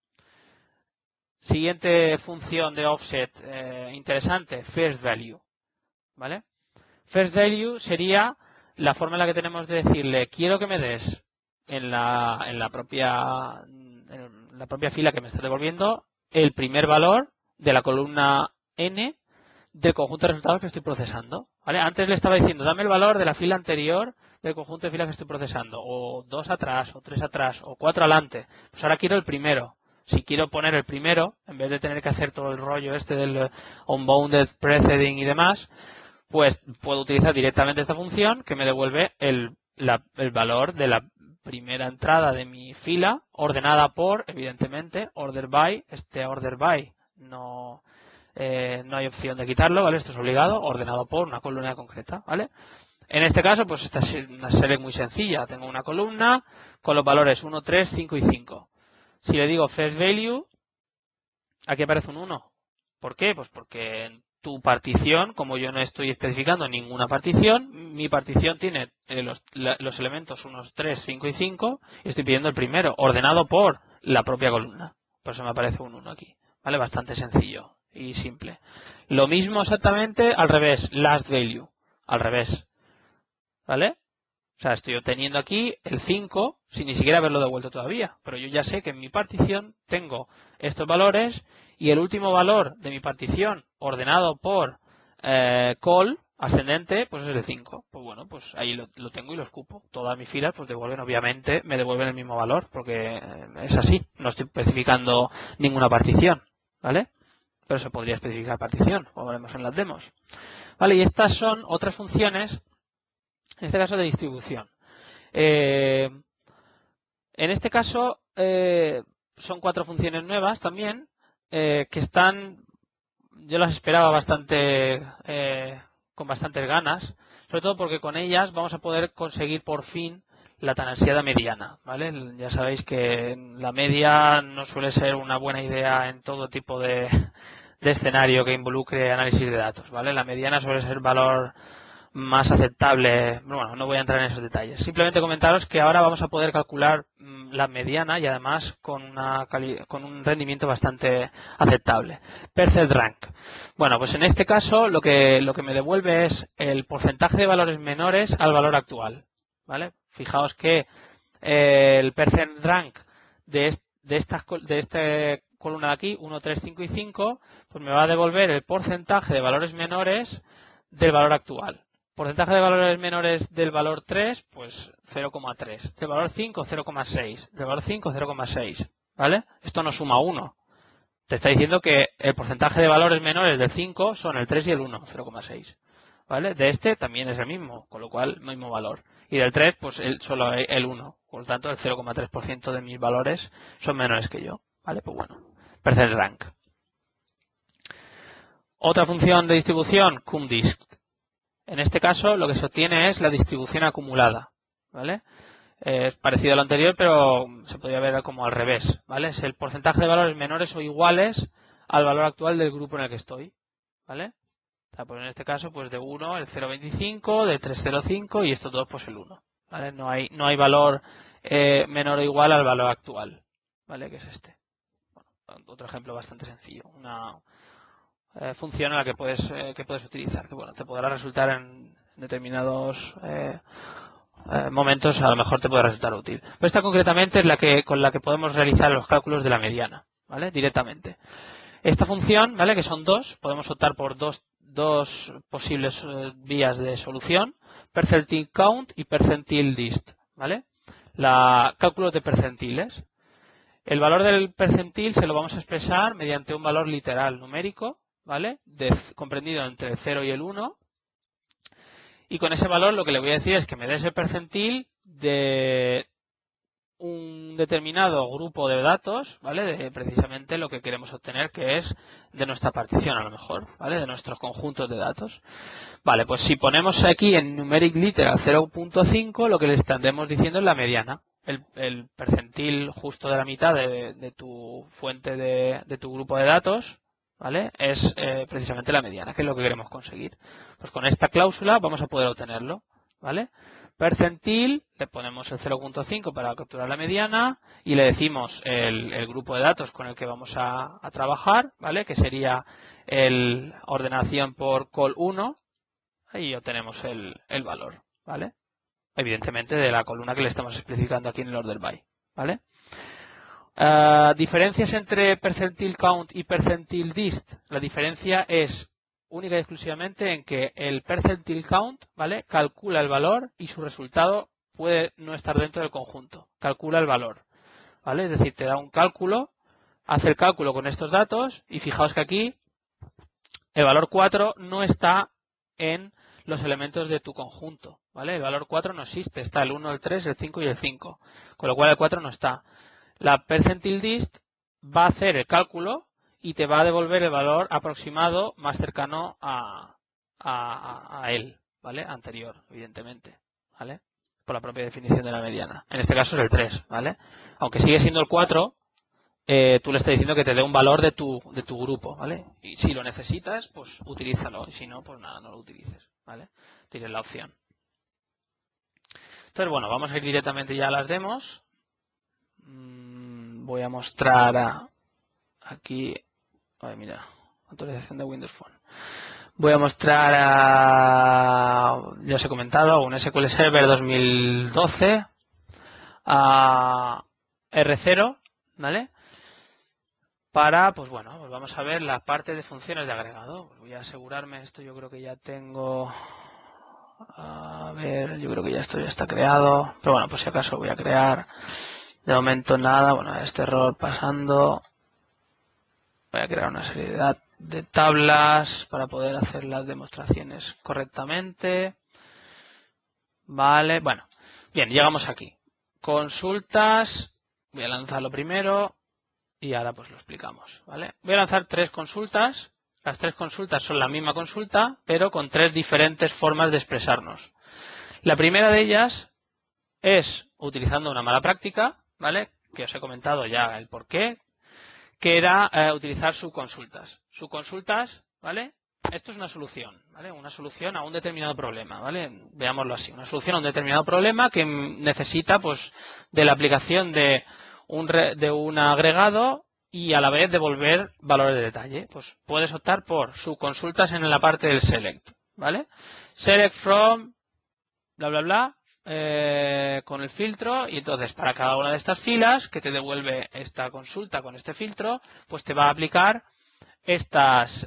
Speaker 1: Siguiente función de offset interesante, first value, ¿vale? First value sería la forma en la que tenemos de decirle, quiero que me des en la propia fila que me está devolviendo el primer valor de la columna n del conjunto de resultados que estoy procesando. ¿Vale? Antes le estaba diciendo, dame el valor de la fila anterior del conjunto de filas que estoy procesando, o 2 atrás, o 3 atrás, o 4 adelante. Pues ahora quiero el primero. Si quiero poner el primero, en vez de tener que hacer todo el rollo este del unbounded preceding y demás, pues puedo utilizar directamente esta función que me devuelve el valor de la primera entrada de mi fila, ordenada por, evidentemente, order by. Este order by no hay opción de quitarlo, ¿vale? Esto es obligado, ordenado por una columna concreta, ¿vale? En este caso, pues esta es una serie muy sencilla. Tengo una columna con los valores 1, 3, 5 y 5. Si le digo first value, aquí aparece un 1. ¿Por qué? Pues porque en tu partición, como yo no estoy especificando ninguna partición, mi partición tiene los elementos 1, 3, 5 y 5 y estoy pidiendo el primero, ordenado por la propia columna. Por eso me aparece un 1 aquí. ¿Vale? Bastante sencillo y simple. Lo mismo exactamente al revés, last value. Al revés. ¿Vale? O sea, estoy obteniendo aquí el 5 sin ni siquiera haberlo devuelto todavía. Pero yo ya sé que en mi partición tengo estos valores y el último valor de mi partición ordenado por call ascendente, pues es el 5. Pues bueno, pues ahí lo tengo y lo escupo. Todas mis filas pues devuelven, obviamente, me devuelven el mismo valor porque es así. No estoy especificando ninguna partición. ¿Vale? Pero se podría especificar partición, como veremos en las demos. Vale, y estas son otras funciones, en este caso de distribución. En este caso son 4 funciones nuevas también que están, yo las esperaba bastante con bastantes ganas, sobre todo porque con ellas vamos a poder conseguir por fin la tan ansiada mediana, ¿vale? Ya sabéis que la media no suele ser una buena idea en todo tipo de escenario que involucre análisis de datos, ¿vale? La mediana suele ser el valor más aceptable. Bueno, no voy a entrar en esos detalles. Simplemente comentaros que ahora vamos a poder calcular la mediana y además con un rendimiento bastante aceptable. Percent rank. Bueno, pues en este caso lo que me devuelve es el porcentaje de valores menores al valor actual, ¿vale? Fijaos que el percent rank de esta columna de aquí, 1, 3, 5 y 5, pues me va a devolver el porcentaje de valores menores del valor actual. Porcentaje de valores menores del valor 3, pues 0,3. Del valor 5, 0,6. Del valor 5, 0,6. ¿Vale? Esto no suma 1. Te está diciendo que el porcentaje de valores menores del 5 son el 3 y el 1, 0,6. ¿Vale? De este también es el mismo, con lo cual mismo valor. Y del 3, pues solo el 1. Por lo tanto, el 0,3% de mis valores son menores que yo. ¿Vale? Pues bueno. Percent rank. Otra función de distribución, cumdist. En este caso, lo que se obtiene es la distribución acumulada, ¿vale? Es parecido a lo anterior, pero se podría ver como al revés, ¿vale? Es el porcentaje de valores menores o iguales al valor actual del grupo en el que estoy, ¿vale? O sea, pues en este caso, pues de 1 el 0,25, de 3,05 y estos dos, pues el 1, ¿vale? No hay valor menor o igual al valor actual, ¿vale? Que es este. Bueno, otro ejemplo bastante sencillo. función a la que puedes utilizar, que bueno, te podrá resultar en determinados momentos, a lo mejor te puede resultar útil. Pero esta concretamente es con la que podemos realizar los cálculos de la mediana, ¿vale? Directamente. Esta función, ¿vale? Que son dos, podemos optar por dos posibles vías de solución: percentile count y percentile dist, ¿vale? Cálculos de percentiles. El valor del percentil se lo vamos a expresar mediante un valor literal numérico, ¿vale? Comprendido entre el 0 y el 1. Y con ese valor lo que le voy a decir es que me dé ese percentil de un determinado grupo de datos, ¿vale? De precisamente lo que queremos obtener, que es de nuestra partición, a lo mejor, ¿vale? De nuestros conjuntos de datos. Vale, pues si ponemos aquí en numeric literal 0.5, lo que le estaremos diciendo es la mediana. El percentil justo de la mitad de tu fuente de tu grupo de datos, ¿vale? Es precisamente la mediana, que es lo que queremos conseguir. Pues con esta cláusula vamos a poder obtenerlo, ¿vale? Percentil, le ponemos el 0.5 para capturar la mediana y le decimos el grupo de datos con el que vamos a trabajar, ¿vale? Que sería el ordenación por col 1 y obtenemos el valor, ¿vale? Evidentemente de la columna que le estamos especificando aquí en el order by, ¿vale? Diferencias entre percentile count y percentile dist. La diferencia es única y exclusivamente en que el percentile count, ¿vale? Calcula el valor y su resultado puede no estar dentro del conjunto. Calcula el valor, ¿vale? Es decir, te da un cálculo, hace el cálculo con estos datos y fijaos que aquí el valor 4 no está en los elementos de tu conjunto, ¿vale? El valor 4 no existe, está el 1, el 3, el 5 y el 5, con lo cual el 4 no está. La percentile dist va a hacer el cálculo y te va a devolver el valor aproximado más cercano a él, ¿vale? Anterior, evidentemente, ¿vale? Por la propia definición de la mediana. En este caso es el 3, ¿vale? Aunque sigue siendo el 4, tú le estás diciendo que te dé un valor de tu grupo, ¿vale? Y si lo necesitas, pues utilízalo. Y si no, pues nada, no lo utilices, ¿vale? Tienes la opción. Entonces, bueno, vamos a ir directamente ya a las demos. Voy a mostrar aquí, mira, autorización de Windows Phone. Voy a mostrar ya os he comentado, un SQL Server 2012 a R0, ¿vale? Para, pues bueno, pues vamos a ver la parte de funciones de agregado. Pues voy a asegurarme, esto yo creo que ya tengo, a ver, yo creo que ya esto ya está creado, pero bueno, pues si acaso voy a crear. De momento nada, bueno, este error pasando. Voy a crear una serie de tablas para poder hacer las demostraciones correctamente. Vale, bueno. Bien, llegamos aquí. Consultas. Voy a lanzarlo primero y ahora pues lo explicamos, ¿vale? Voy a lanzar 3 consultas. Las 3 consultas son la misma consulta, pero con 3 diferentes formas de expresarnos. La primera de ellas es utilizando una mala práctica, ¿vale? Que os he comentado ya el porqué, que era utilizar subconsultas. Subconsultas, ¿vale? Esto es una solución, ¿vale? Una solución a un determinado problema, ¿vale? Veámoslo así. Una solución a un determinado problema que necesita, pues, de la aplicación de un agregado y a la vez devolver valores de detalle. Pues puedes optar por subconsultas en la parte del select, ¿vale? Select from, bla, bla, bla. Con el filtro y entonces para cada una de estas filas que te devuelve esta consulta con este filtro, pues te va a aplicar estos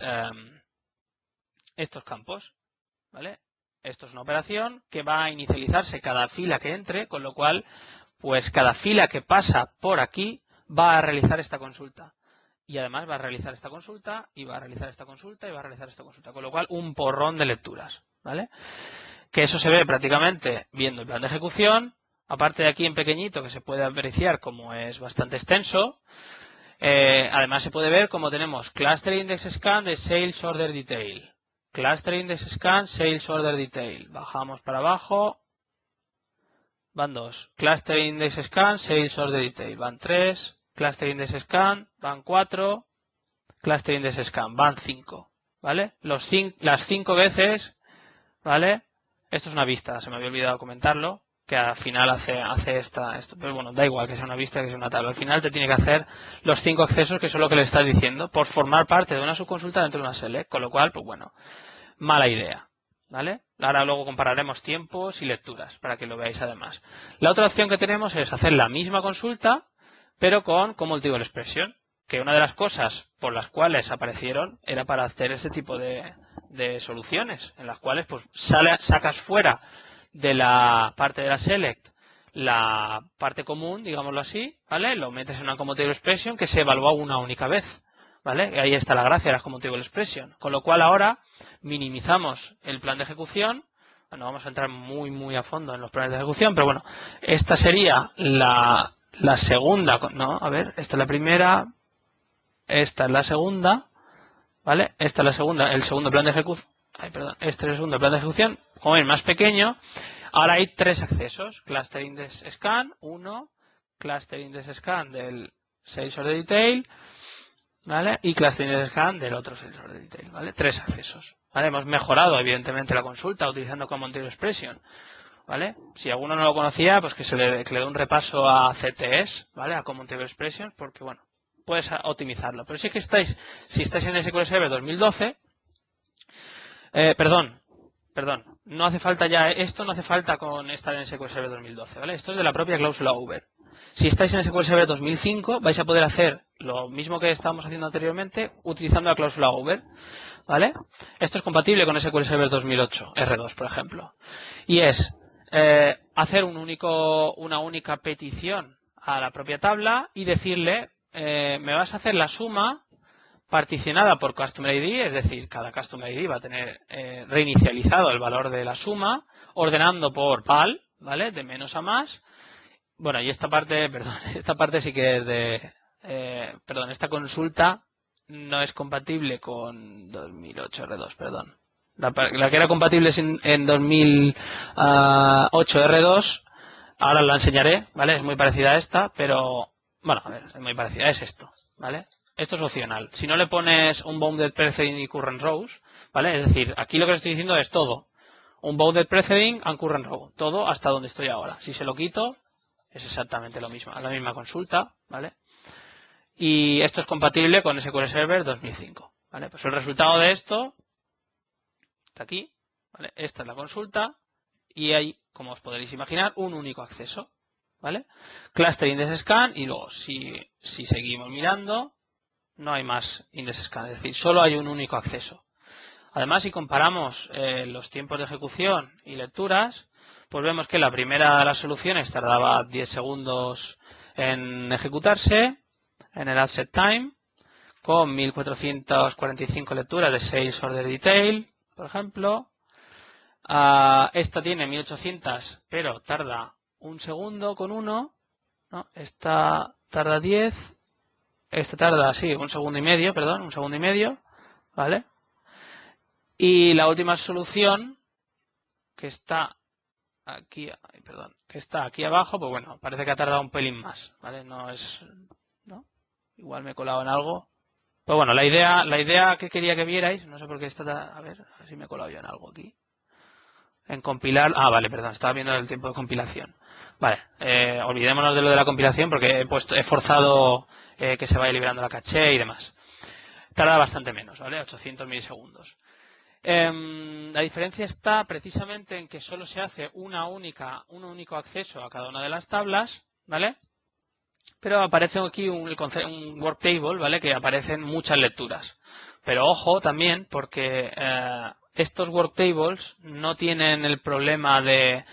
Speaker 1: campos, ¿vale? Esto es una operación que va a inicializarse cada fila que entre, con lo cual pues cada fila que pasa por aquí va a realizar esta consulta y además va a realizar esta consulta y va a realizar esta consulta y va a realizar esta consulta, con lo cual un porrón de lecturas, ¿vale? Que eso se ve prácticamente viendo el plan de ejecución, aparte de aquí en pequeñito que se puede apreciar como es bastante extenso. Además se puede ver como tenemos Cluster Index Scan de Sales Order Detail, Cluster Index Scan, Sales Order Detail, bajamos para abajo, van 2, Cluster Index Scan, Sales Order Detail, van 3, Cluster Index Scan, van 4, Cluster Index Scan, van 5, ¿vale? Las 5 veces, ¿vale? Esto es una vista, se me había olvidado comentarlo, que al final hace esto. Pero bueno, da igual que sea una vista que sea una tabla. Al final te tiene que hacer los 5 accesos, que son lo que le estás diciendo, por formar parte de una subconsulta dentro de una select. Con lo cual, pues bueno, mala idea. ¿Vale? Ahora luego compararemos tiempos y lecturas para que lo veáis además. La otra opción que tenemos es hacer la misma consulta, pero con Multiple Expression, que una de las cosas por las cuales aparecieron era para hacer ese tipo de soluciones, en las cuales pues sacas fuera de la parte de la select la parte común, digámoslo así, ¿vale? Lo metes en una Multiple Expression que se evalúa una única vez, ¿vale? Y ahí está la gracia de las Multiple Expression. Con lo cual ahora minimizamos el plan de ejecución. Bueno, vamos a entrar muy a fondo en los planes de ejecución, pero bueno, esta sería la segunda, no, a ver, esta es la primera, esta es la segunda, ¿vale? Esta es la segunda, el segundo plan de ejecución, este es el segundo plan de ejecución, como ven, más pequeño. Ahora hay 3 accesos, Cluster Index Scan, 1, Cluster Index Scan del Sales Order Detail, ¿vale? Y Cluster Index Scan del otro Sales Order Detail, ¿vale? 3 accesos, ¿vale? Hemos mejorado, evidentemente, la consulta utilizando Multiple Expression, ¿vale? Si alguno no lo conocía, pues que le dé un repaso a CTS, ¿vale? A Multiple Expression, porque, bueno, puedes optimizarlo. Pero si estáis en SQL Server 2012, perdón, no hace falta ya, esto no hace falta con estar en SQL Server 2012, ¿vale? Esto es de la propia cláusula Uber. Si estáis en SQL Server 2005, vais a poder hacer lo mismo que estábamos haciendo anteriormente utilizando la cláusula Uber, ¿vale? Esto es compatible con SQL Server 2008, R2, por ejemplo. Y es hacer una única petición a la propia tabla y decirle, me vas a hacer la suma particionada por Customer ID, es decir, cada Customer ID va a tener reinicializado el valor de la suma, ordenando por val, ¿vale? De menos a más. Bueno, y esta parte sí que es esta consulta no es compatible con 2008 R2, perdón. La que era compatible en 2008 R2, ahora la enseñaré, ¿vale? Es muy parecida a esta, pero, bueno, a ver, es muy parecida, es esto, ¿vale? Esto es opcional. Si no le pones un bounded preceding y current rows, ¿vale? Es decir, aquí lo que estoy diciendo es todo. Un bounded preceding and current row. Todo hasta donde estoy ahora. Si se lo quito, es exactamente lo mismo. Es la misma consulta, ¿vale? Y esto es compatible con SQL Server 2005, ¿vale? Pues el resultado de esto está aquí, ¿vale? Esta es la consulta y hay, como os podréis imaginar, un único acceso, ¿vale? Cluster Index Scan y luego, si seguimos mirando, no hay más Index Scan, es decir, solo hay un único acceso. Además, si comparamos los tiempos de ejecución y lecturas, pues vemos que la primera de las soluciones tardaba 10 segundos en ejecutarse, en el Asset Time, con 1445 lecturas de Sales Order Detail, por ejemplo. Esta tiene 1800, pero tarda un segundo con 1, ¿no? Esta tarda 10, esta tarda, sí, un segundo y medio, ¿vale? Y la última solución, que está aquí, abajo, pues bueno, parece que ha tardado un pelín más, ¿vale? ¿No? Igual me he colado en algo. Pero bueno, la idea que quería que vierais, no sé por qué a ver si me he colado yo en algo aquí. En compilar, vale, perdón, estaba viendo el tiempo de compilación. Vale, olvidémonos de lo de la compilación porque he forzado que se vaya liberando la caché y demás. Tarda bastante menos, ¿vale? 800 milisegundos. La diferencia está precisamente en que solo se hace un único acceso a cada una de las tablas, ¿vale? Pero aparece aquí un work table, ¿vale? Que aparecen muchas lecturas. Pero ojo también, porque estos work tables no tienen el problema de...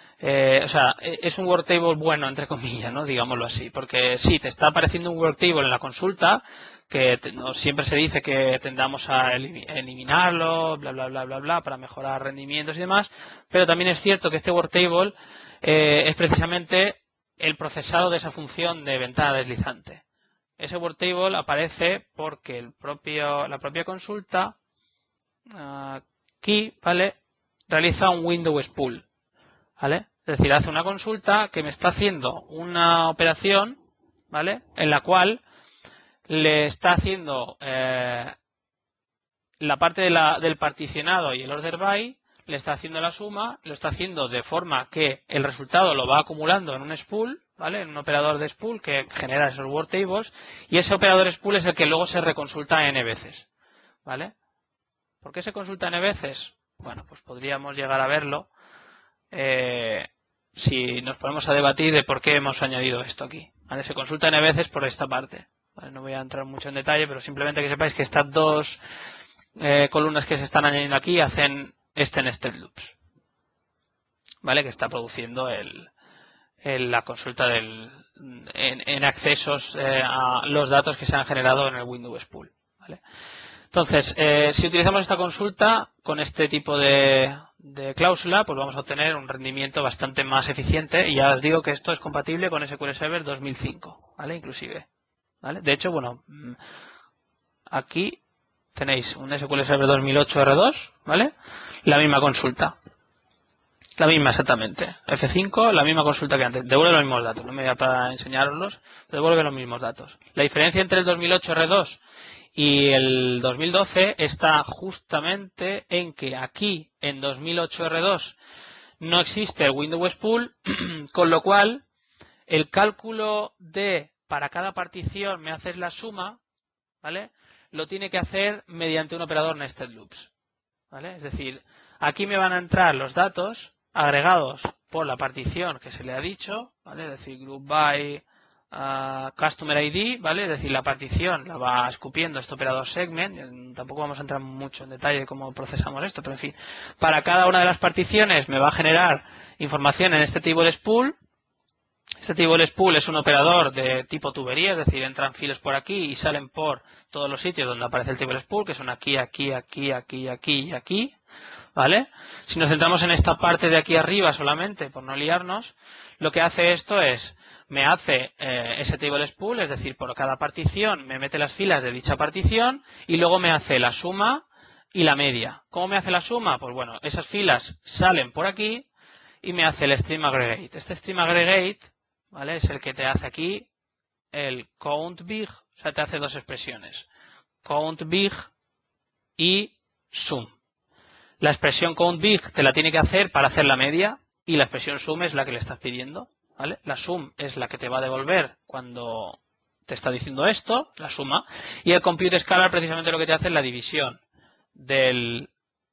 Speaker 1: es un work table bueno, entre comillas, ¿no? Digámoslo así. Porque sí, te está apareciendo un work table en la consulta, que siempre se dice que tendamos a eliminarlo, bla, bla, bla, bla, bla, para mejorar rendimientos y demás. Pero también es cierto que este work table es precisamente el procesado de esa función de ventana deslizante. Ese word table aparece porque la propia consulta aquí, ¿vale? Realiza un window spool, ¿vale? Es decir, hace una consulta que me está haciendo una operación, ¿vale? En la cual le está haciendo la parte del particionado y el order by, le está haciendo la suma, lo está haciendo de forma que el resultado lo va acumulando en un spool, ¿vale? En un operador de spool que genera esos word tables, y ese operador spool es el que luego se reconsulta n veces, ¿vale? ¿Por qué se consulta n veces? Bueno, pues podríamos llegar a verlo si nos ponemos a debatir de por qué hemos añadido esto aquí, ¿vale? Se consulta n veces por esta parte, ¿vale? No voy a entrar mucho en detalle, pero simplemente que sepáis que estas dos columnas que se están añadiendo aquí hacen este nested loops, ¿vale? Que está produciendo la consulta en accesos a los datos que se han generado en el Windows Spool, ¿vale? Entonces, si utilizamos esta consulta con este tipo de cláusula, pues vamos a obtener un rendimiento bastante más eficiente, y ya os digo que esto es compatible con SQL Server 2005, ¿vale? Inclusive, ¿vale? De hecho, bueno, aquí tenéis un SQL Server 2008 R2, ¿vale? La misma consulta. La misma exactamente. F5, la misma consulta que antes. Devuelve los mismos datos. No me voy a para enseñaroslos. Devuelve los mismos datos. La diferencia entre el 2008 R2 y el 2012 está justamente en que aquí, en 2008 R2, no existe el Windows Spool, con lo cual el cálculo de para cada partición me haces la suma, ¿vale? Lo tiene que hacer mediante un operador nested loops, ¿vale? Es decir, aquí me van a entrar los datos agregados por la partición que se le ha dicho, ¿vale? Es decir, group by customer ID, ¿vale? Es decir, la partición la va escupiendo este operador segment. Tampoco vamos a entrar mucho en detalle de cómo procesamos esto, pero en fin, para cada una de las particiones me va a generar información en este table spool. Este table spool es un operador de tipo tubería, es decir, entran files por aquí y salen por todos los sitios donde aparece el table spool, que son aquí, aquí, aquí, aquí, aquí y aquí, ¿vale? Si nos centramos en esta parte de aquí arriba solamente, por no liarnos, lo que hace esto es, me hace ese table spool, es decir, por cada partición me mete las filas de dicha partición y luego me hace la suma y la media. ¿Cómo me hace la suma? Pues bueno, esas filas salen por aquí y me hace el stream aggregate. Este stream aggregate, ¿vale? Es el que te hace aquí el count big, o sea, te hace dos expresiones, count big y sum. La expresión count big te la tiene que hacer para hacer la media, y la expresión sum es la que le estás pidiendo, ¿vale? La sum es la que te va a devolver cuando te está diciendo esto, la suma, y el compute scalar precisamente lo que te hace es la división del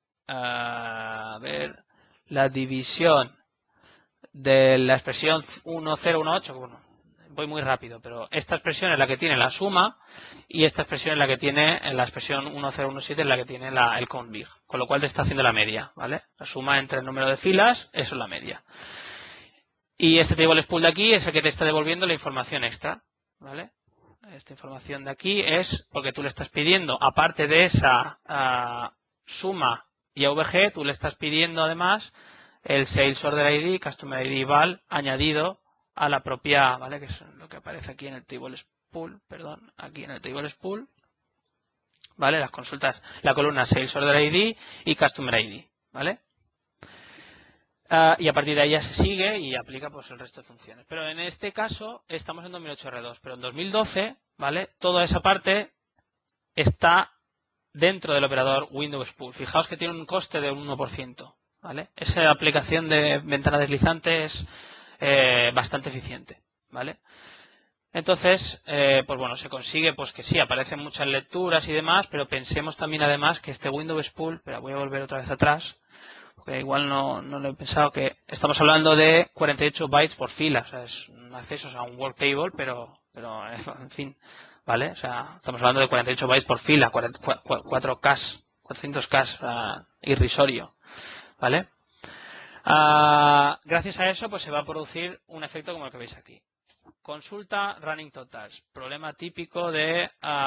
Speaker 1: la división de la expresión 1018, bueno, voy muy rápido, pero esta expresión es la que tiene la suma y esta expresión es la que tiene, la expresión 1017 es la que tiene el count big, con lo cual te está haciendo la media, ¿vale? La suma entre el número de filas, eso es la media. Y este table spool de aquí es el que te está devolviendo la información extra, ¿vale? Esta información de aquí es porque tú le estás pidiendo, aparte de esa suma y AVG, tú le estás pidiendo además el Sales Order ID, Customer ID val añadido a la propia, ¿vale? Que es lo que aparece aquí en el table spool, perdón, aquí en el table spool, ¿vale? Las consultas, la columna Sales Order ID y Customer ID, ¿vale? Y a partir de ahí ya se sigue y aplica pues el resto de funciones. Pero en este caso estamos en 2008 R2, pero en 2012, ¿vale? Toda esa parte está dentro del operador Windows Spool. Fijaos que tiene un coste de un 1%, ¿vale? Esa aplicación de ventana deslizante es bastante eficiente, ¿vale? Entonces, pues bueno, se consigue pues que sí, aparecen muchas lecturas y demás, pero pensemos también además que este Windows Spool, pero voy a volver otra vez atrás, porque igual no lo he pensado, que estamos hablando de 48 bytes por fila, o sea, es un acceso a un worktable, pero en fin, ¿vale? O sea, estamos hablando de 48 bytes por fila, 4K, 400K, irrisorio, ¿vale? Gracias a eso, pues se va a producir un efecto como el que veis aquí. Consulta running totals, problema típico de...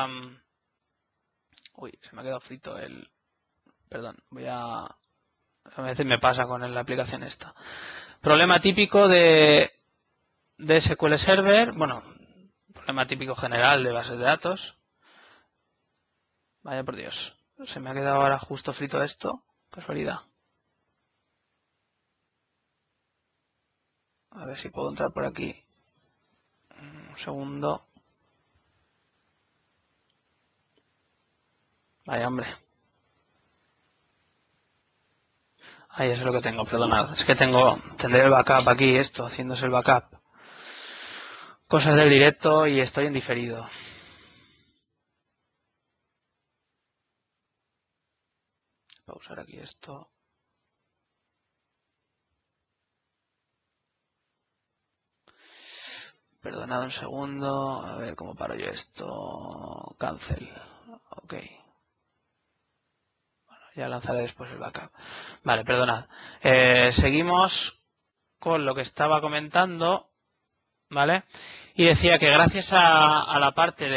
Speaker 1: uy, se me ha quedado frito el... Perdón, a veces me pasa con la aplicación esta. Problema típico de SQL Server, bueno, problema típico general de bases de datos. Vaya por Dios, se me ha quedado ahora justo frito esto, casualidad. A ver si puedo entrar por aquí. Un segundo. Vaya hombre. Ahí es lo que tengo, perdonad. Es que tendré el backup aquí, haciéndose el backup. Cosas del directo y estoy en diferido. Pausar aquí esto. Perdonad un segundo. A ver cómo paro yo esto. Cancel. Ok. Bueno, ya lanzaré después el backup. Vale, perdonad. Seguimos con lo que estaba comentando. ¿Vale? Y decía que gracias a la parte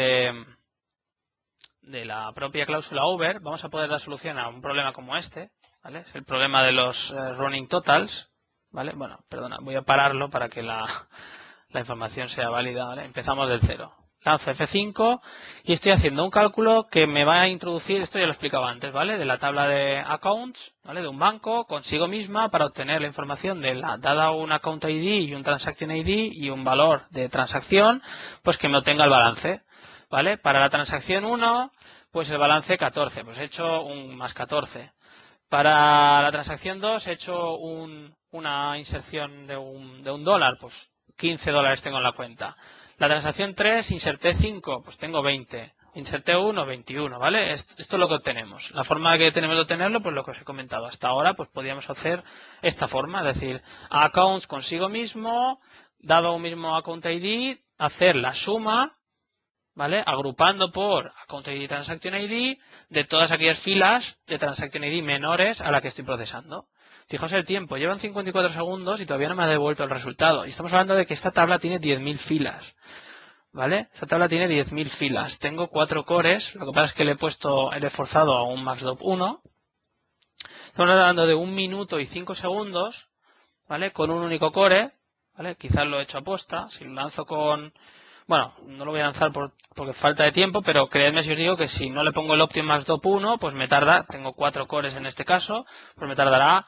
Speaker 1: de la propia cláusula over vamos a poder dar solución a un problema como este, ¿vale? Es el problema de los running totals, ¿vale? Bueno, perdona, voy a pararlo para que la información sea válida, ¿vale? Empezamos del cero. Lanzo F5 y estoy haciendo un cálculo que me va a introducir, esto ya lo explicaba antes, ¿vale? De la tabla de accounts, ¿vale? De un banco consigo misma para obtener la información dada un account ID y un transaction ID y un valor de transacción, pues que me obtenga el balance, ¿vale? Para la transacción 1, pues el balance 14, pues he hecho un más 14. Para la transacción 2 he hecho una inserción de un dólar, pues 15 dólares tengo en la cuenta. La transacción 3, inserté 5, pues tengo 20. Inserté 1, 21, ¿vale? Esto es lo que obtenemos. La forma que tenemos de obtenerlo, pues lo que os he comentado hasta ahora, pues podríamos hacer esta forma, es decir, accounts consigo mismo, dado un mismo account ID, hacer la suma, ¿vale? Agrupando por account ID y transaction ID de todas aquellas filas de transaction ID menores a la que estoy procesando. Fijaos el tiempo, llevan 54 segundos y todavía no me ha devuelto el resultado. Y estamos hablando de que esta tabla tiene 10.000 filas, ¿vale? Esta tabla tiene 10.000 filas. Tengo 4 cores, lo que pasa es que le he forzado a un maxdop 1. Estamos hablando de 1 minuto y 5 segundos, ¿vale? Con un único core, ¿vale? Quizás lo he hecho aposta, si lo lanzo con... Bueno, no lo voy a lanzar porque falta de tiempo, pero creedme si os digo que si no le pongo el Optium maxdop 1, pues me tarda, tengo 4 cores en este caso, pues me tardará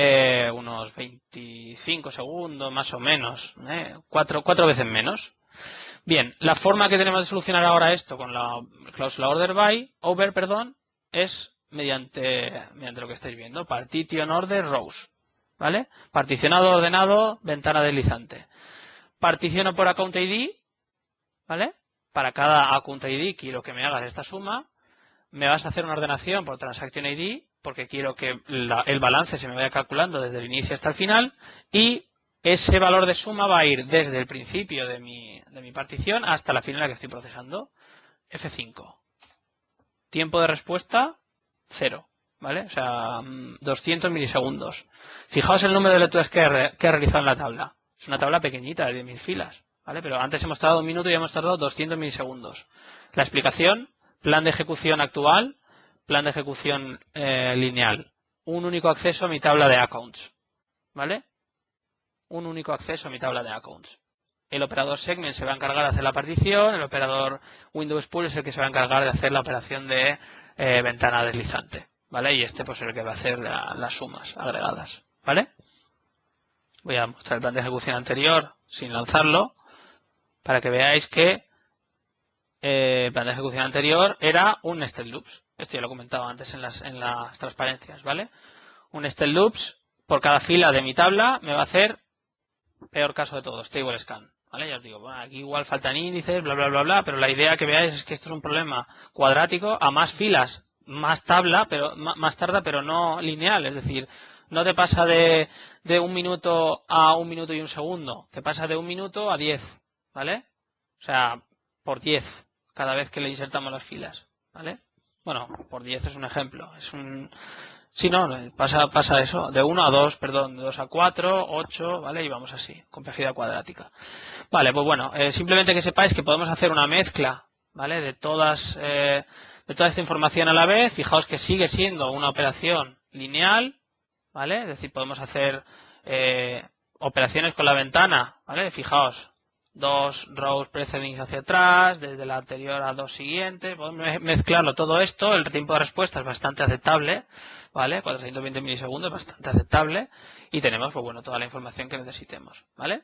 Speaker 1: unos 25 segundos más o menos, 4 veces menos. Bien, la forma que tenemos de solucionar ahora esto con la cláusula over, es mediante lo que estáis viendo, partition order rows, ¿vale? Particionado, ordenado, ventana deslizante. Particiono por account ID, ¿vale? Para cada account ID quiero que me hagas esta suma. Me vas a hacer una ordenación por transaction ID porque quiero que el balance se me vaya calculando desde el inicio hasta el final y ese valor de suma va a ir desde el principio de mi partición hasta la fila en la que estoy procesando. F5. Tiempo de respuesta, 0. ¿Vale? O sea, 200 milisegundos. Fijaos el número de lecturas que he realizado en la tabla. Es una tabla pequeñita de 10.000 filas. ¿Vale? Pero antes hemos tardado 1 minuto y hemos tardado 200 milisegundos. La explicación, plan de ejecución actual, plan de ejecución lineal. Un único acceso a mi tabla de accounts. ¿Vale? Un único acceso a mi tabla de accounts. El operador segment se va a encargar de hacer la partición, el operador Windows Pool es el que se va a encargar de hacer la operación de ventana deslizante, ¿vale? Y este pues es el que va a hacer las sumas agregadas, ¿vale? Voy a mostrar el plan de ejecución anterior sin lanzarlo para que veáis que el plan de ejecución anterior era un nested loops. Esto ya lo comentaba antes en las transparencias, ¿vale? Un nested loops por cada fila de mi tabla me va a hacer peor caso de todos, table scan. ¿Vale? Ya os digo, bueno, aquí igual faltan índices, bla, bla, bla, bla, pero la idea que veáis es que esto es un problema cuadrático a más filas, más tabla, pero más tarda, pero no lineal. Es decir, no te pasa de 1 minuto a 1 minuto y 1 segundo, te pasa de 1 minuto a 10, ¿vale? O sea, por 10 cada vez que le insertamos las filas, ¿vale? Bueno, por 10 es un ejemplo, es un... Sí, no, pasa eso, de 1 a 2, perdón, de 2 a 4, 8, ¿vale? Y vamos así, complejidad cuadrática. Vale, pues bueno, simplemente que sepáis que podemos hacer una mezcla, ¿vale? De toda esta información a la vez. Fijaos que sigue siendo una operación lineal, ¿vale? Es decir, podemos hacer operaciones con la ventana, ¿vale? Fijaos, 2 rows preceding hacia atrás, desde la anterior a 2 siguientes, podemos mezclarlo todo esto, el tiempo de respuesta es bastante aceptable, ¿vale? 420 milisegundos, bastante aceptable, y tenemos, pues bueno, toda la información que necesitemos, ¿vale?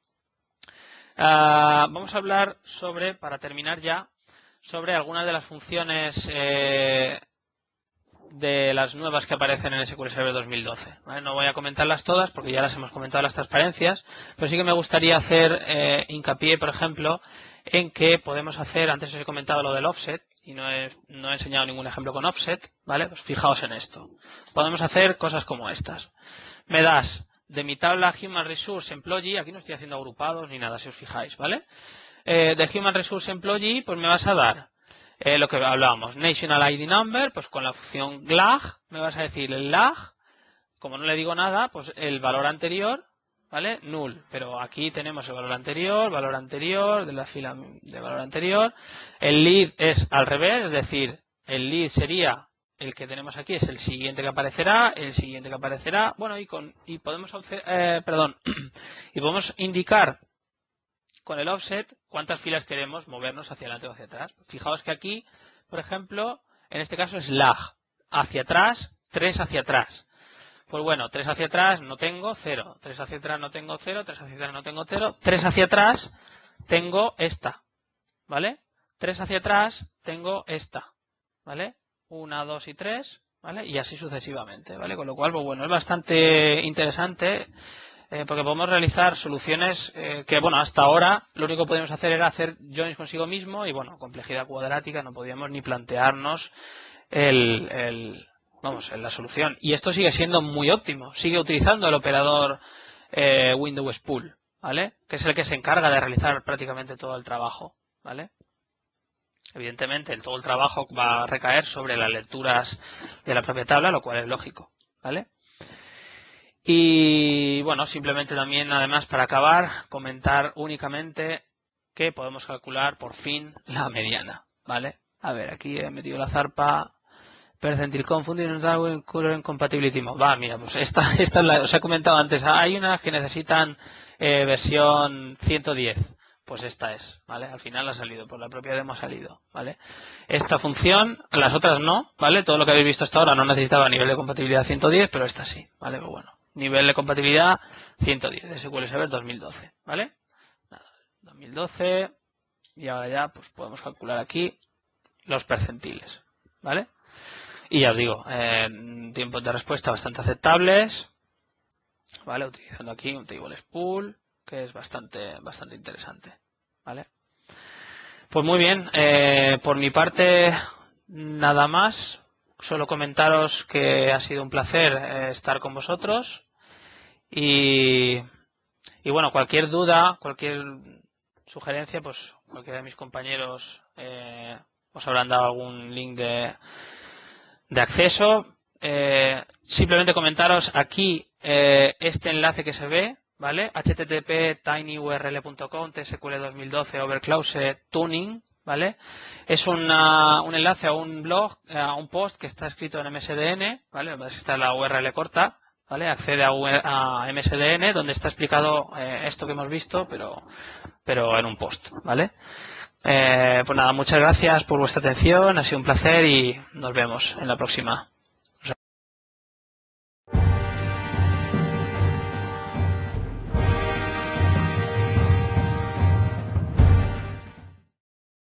Speaker 1: Vamos a hablar para terminar ya, sobre algunas de las funciones de las nuevas que aparecen en SQL Server 2012. ¿Vale? No voy a comentarlas todas porque ya las hemos comentado las transparencias, pero sí que me gustaría hacer hincapié, por ejemplo, en que podemos hacer, antes os he comentado lo del offset y no he enseñado ningún ejemplo con offset, ¿vale? Pues fijaos en esto. Podemos hacer cosas como estas. Me das de mi tabla Human Resource Employee, aquí no estoy haciendo agrupados ni nada, si os fijáis, ¿vale? De Human Resource Employee, pues me vas a dar lo que hablábamos, National ID Number, pues con la función lag, me vas a decir el lag, como no le digo nada, pues el valor anterior, ¿vale? Null, pero aquí tenemos el valor anterior, de la fila de valor anterior. El lead es al revés, es decir, el lead sería el que tenemos aquí, es el siguiente que aparecerá, bueno, y podemos y podemos indicar con el offset cuántas filas queremos movernos hacia adelante o hacia atrás. Fijaos que aquí, por ejemplo, en este caso es lag, hacia atrás, 3 hacia atrás. Pues bueno, 3 hacia atrás no tengo 0, 3 hacia atrás no tengo 0, 3 hacia atrás no tengo 0, 3 hacia atrás tengo esta, ¿vale? 3 hacia atrás tengo esta, ¿vale? 1, 2 y 3, ¿vale? Y así sucesivamente, ¿vale? Con lo cual, pues bueno, es bastante interesante porque podemos realizar soluciones que, bueno, hasta ahora lo único que podíamos hacer era hacer joins consigo mismo y, bueno, complejidad cuadrática, no podíamos ni plantearnos la solución. Y esto sigue siendo muy óptimo, sigue utilizando el operador Window Spool, ¿vale? Que es el que se encarga de realizar prácticamente todo el trabajo, ¿vale? Evidentemente, todo el trabajo va a recaer sobre las lecturas de la propia tabla, lo cual es lógico, ¿vale? Y bueno, simplemente también, además, para acabar, comentar únicamente que podemos calcular por fin la mediana, ¿vale? A ver, aquí he metido la zarpa. Percentil confundir current compatibility mode. Va, mira, pues esta es la, os he comentado antes, hay unas que necesitan versión 110. Pues esta es, ¿vale? Al final ha salido, por la propia demo ha salido, ¿vale? Esta función, las otras no, ¿vale? Todo lo que habéis visto hasta ahora no necesitaba nivel de compatibilidad 110, pero esta sí, ¿vale? Pues bueno, nivel de compatibilidad 110 de SQL Server 2012, ¿vale? Nada, 2012 y ahora ya pues podemos calcular aquí los percentiles, ¿vale? Y ya os digo, tiempos de respuesta bastante aceptables, ¿vale? Utilizando aquí un table spool, que es bastante interesante, ¿vale? Pues muy bien, por mi parte nada más, solo comentaros que ha sido un placer estar con vosotros y bueno, cualquier duda, cualquier sugerencia, pues cualquiera de mis compañeros os habrán dado algún link de acceso. Simplemente comentaros aquí este enlace que se ve, ¿vale? http://tinyurl.com tsql 2012 overclause tuning, ¿vale? Es un enlace a un blog, a un post que está escrito en MSDN, ¿vale? Está la URL corta, ¿vale? Accede a MSDN donde está explicado esto que hemos visto, pero en un post, ¿vale? Pues nada, muchas gracias por vuestra atención, ha sido un placer y nos vemos en la próxima.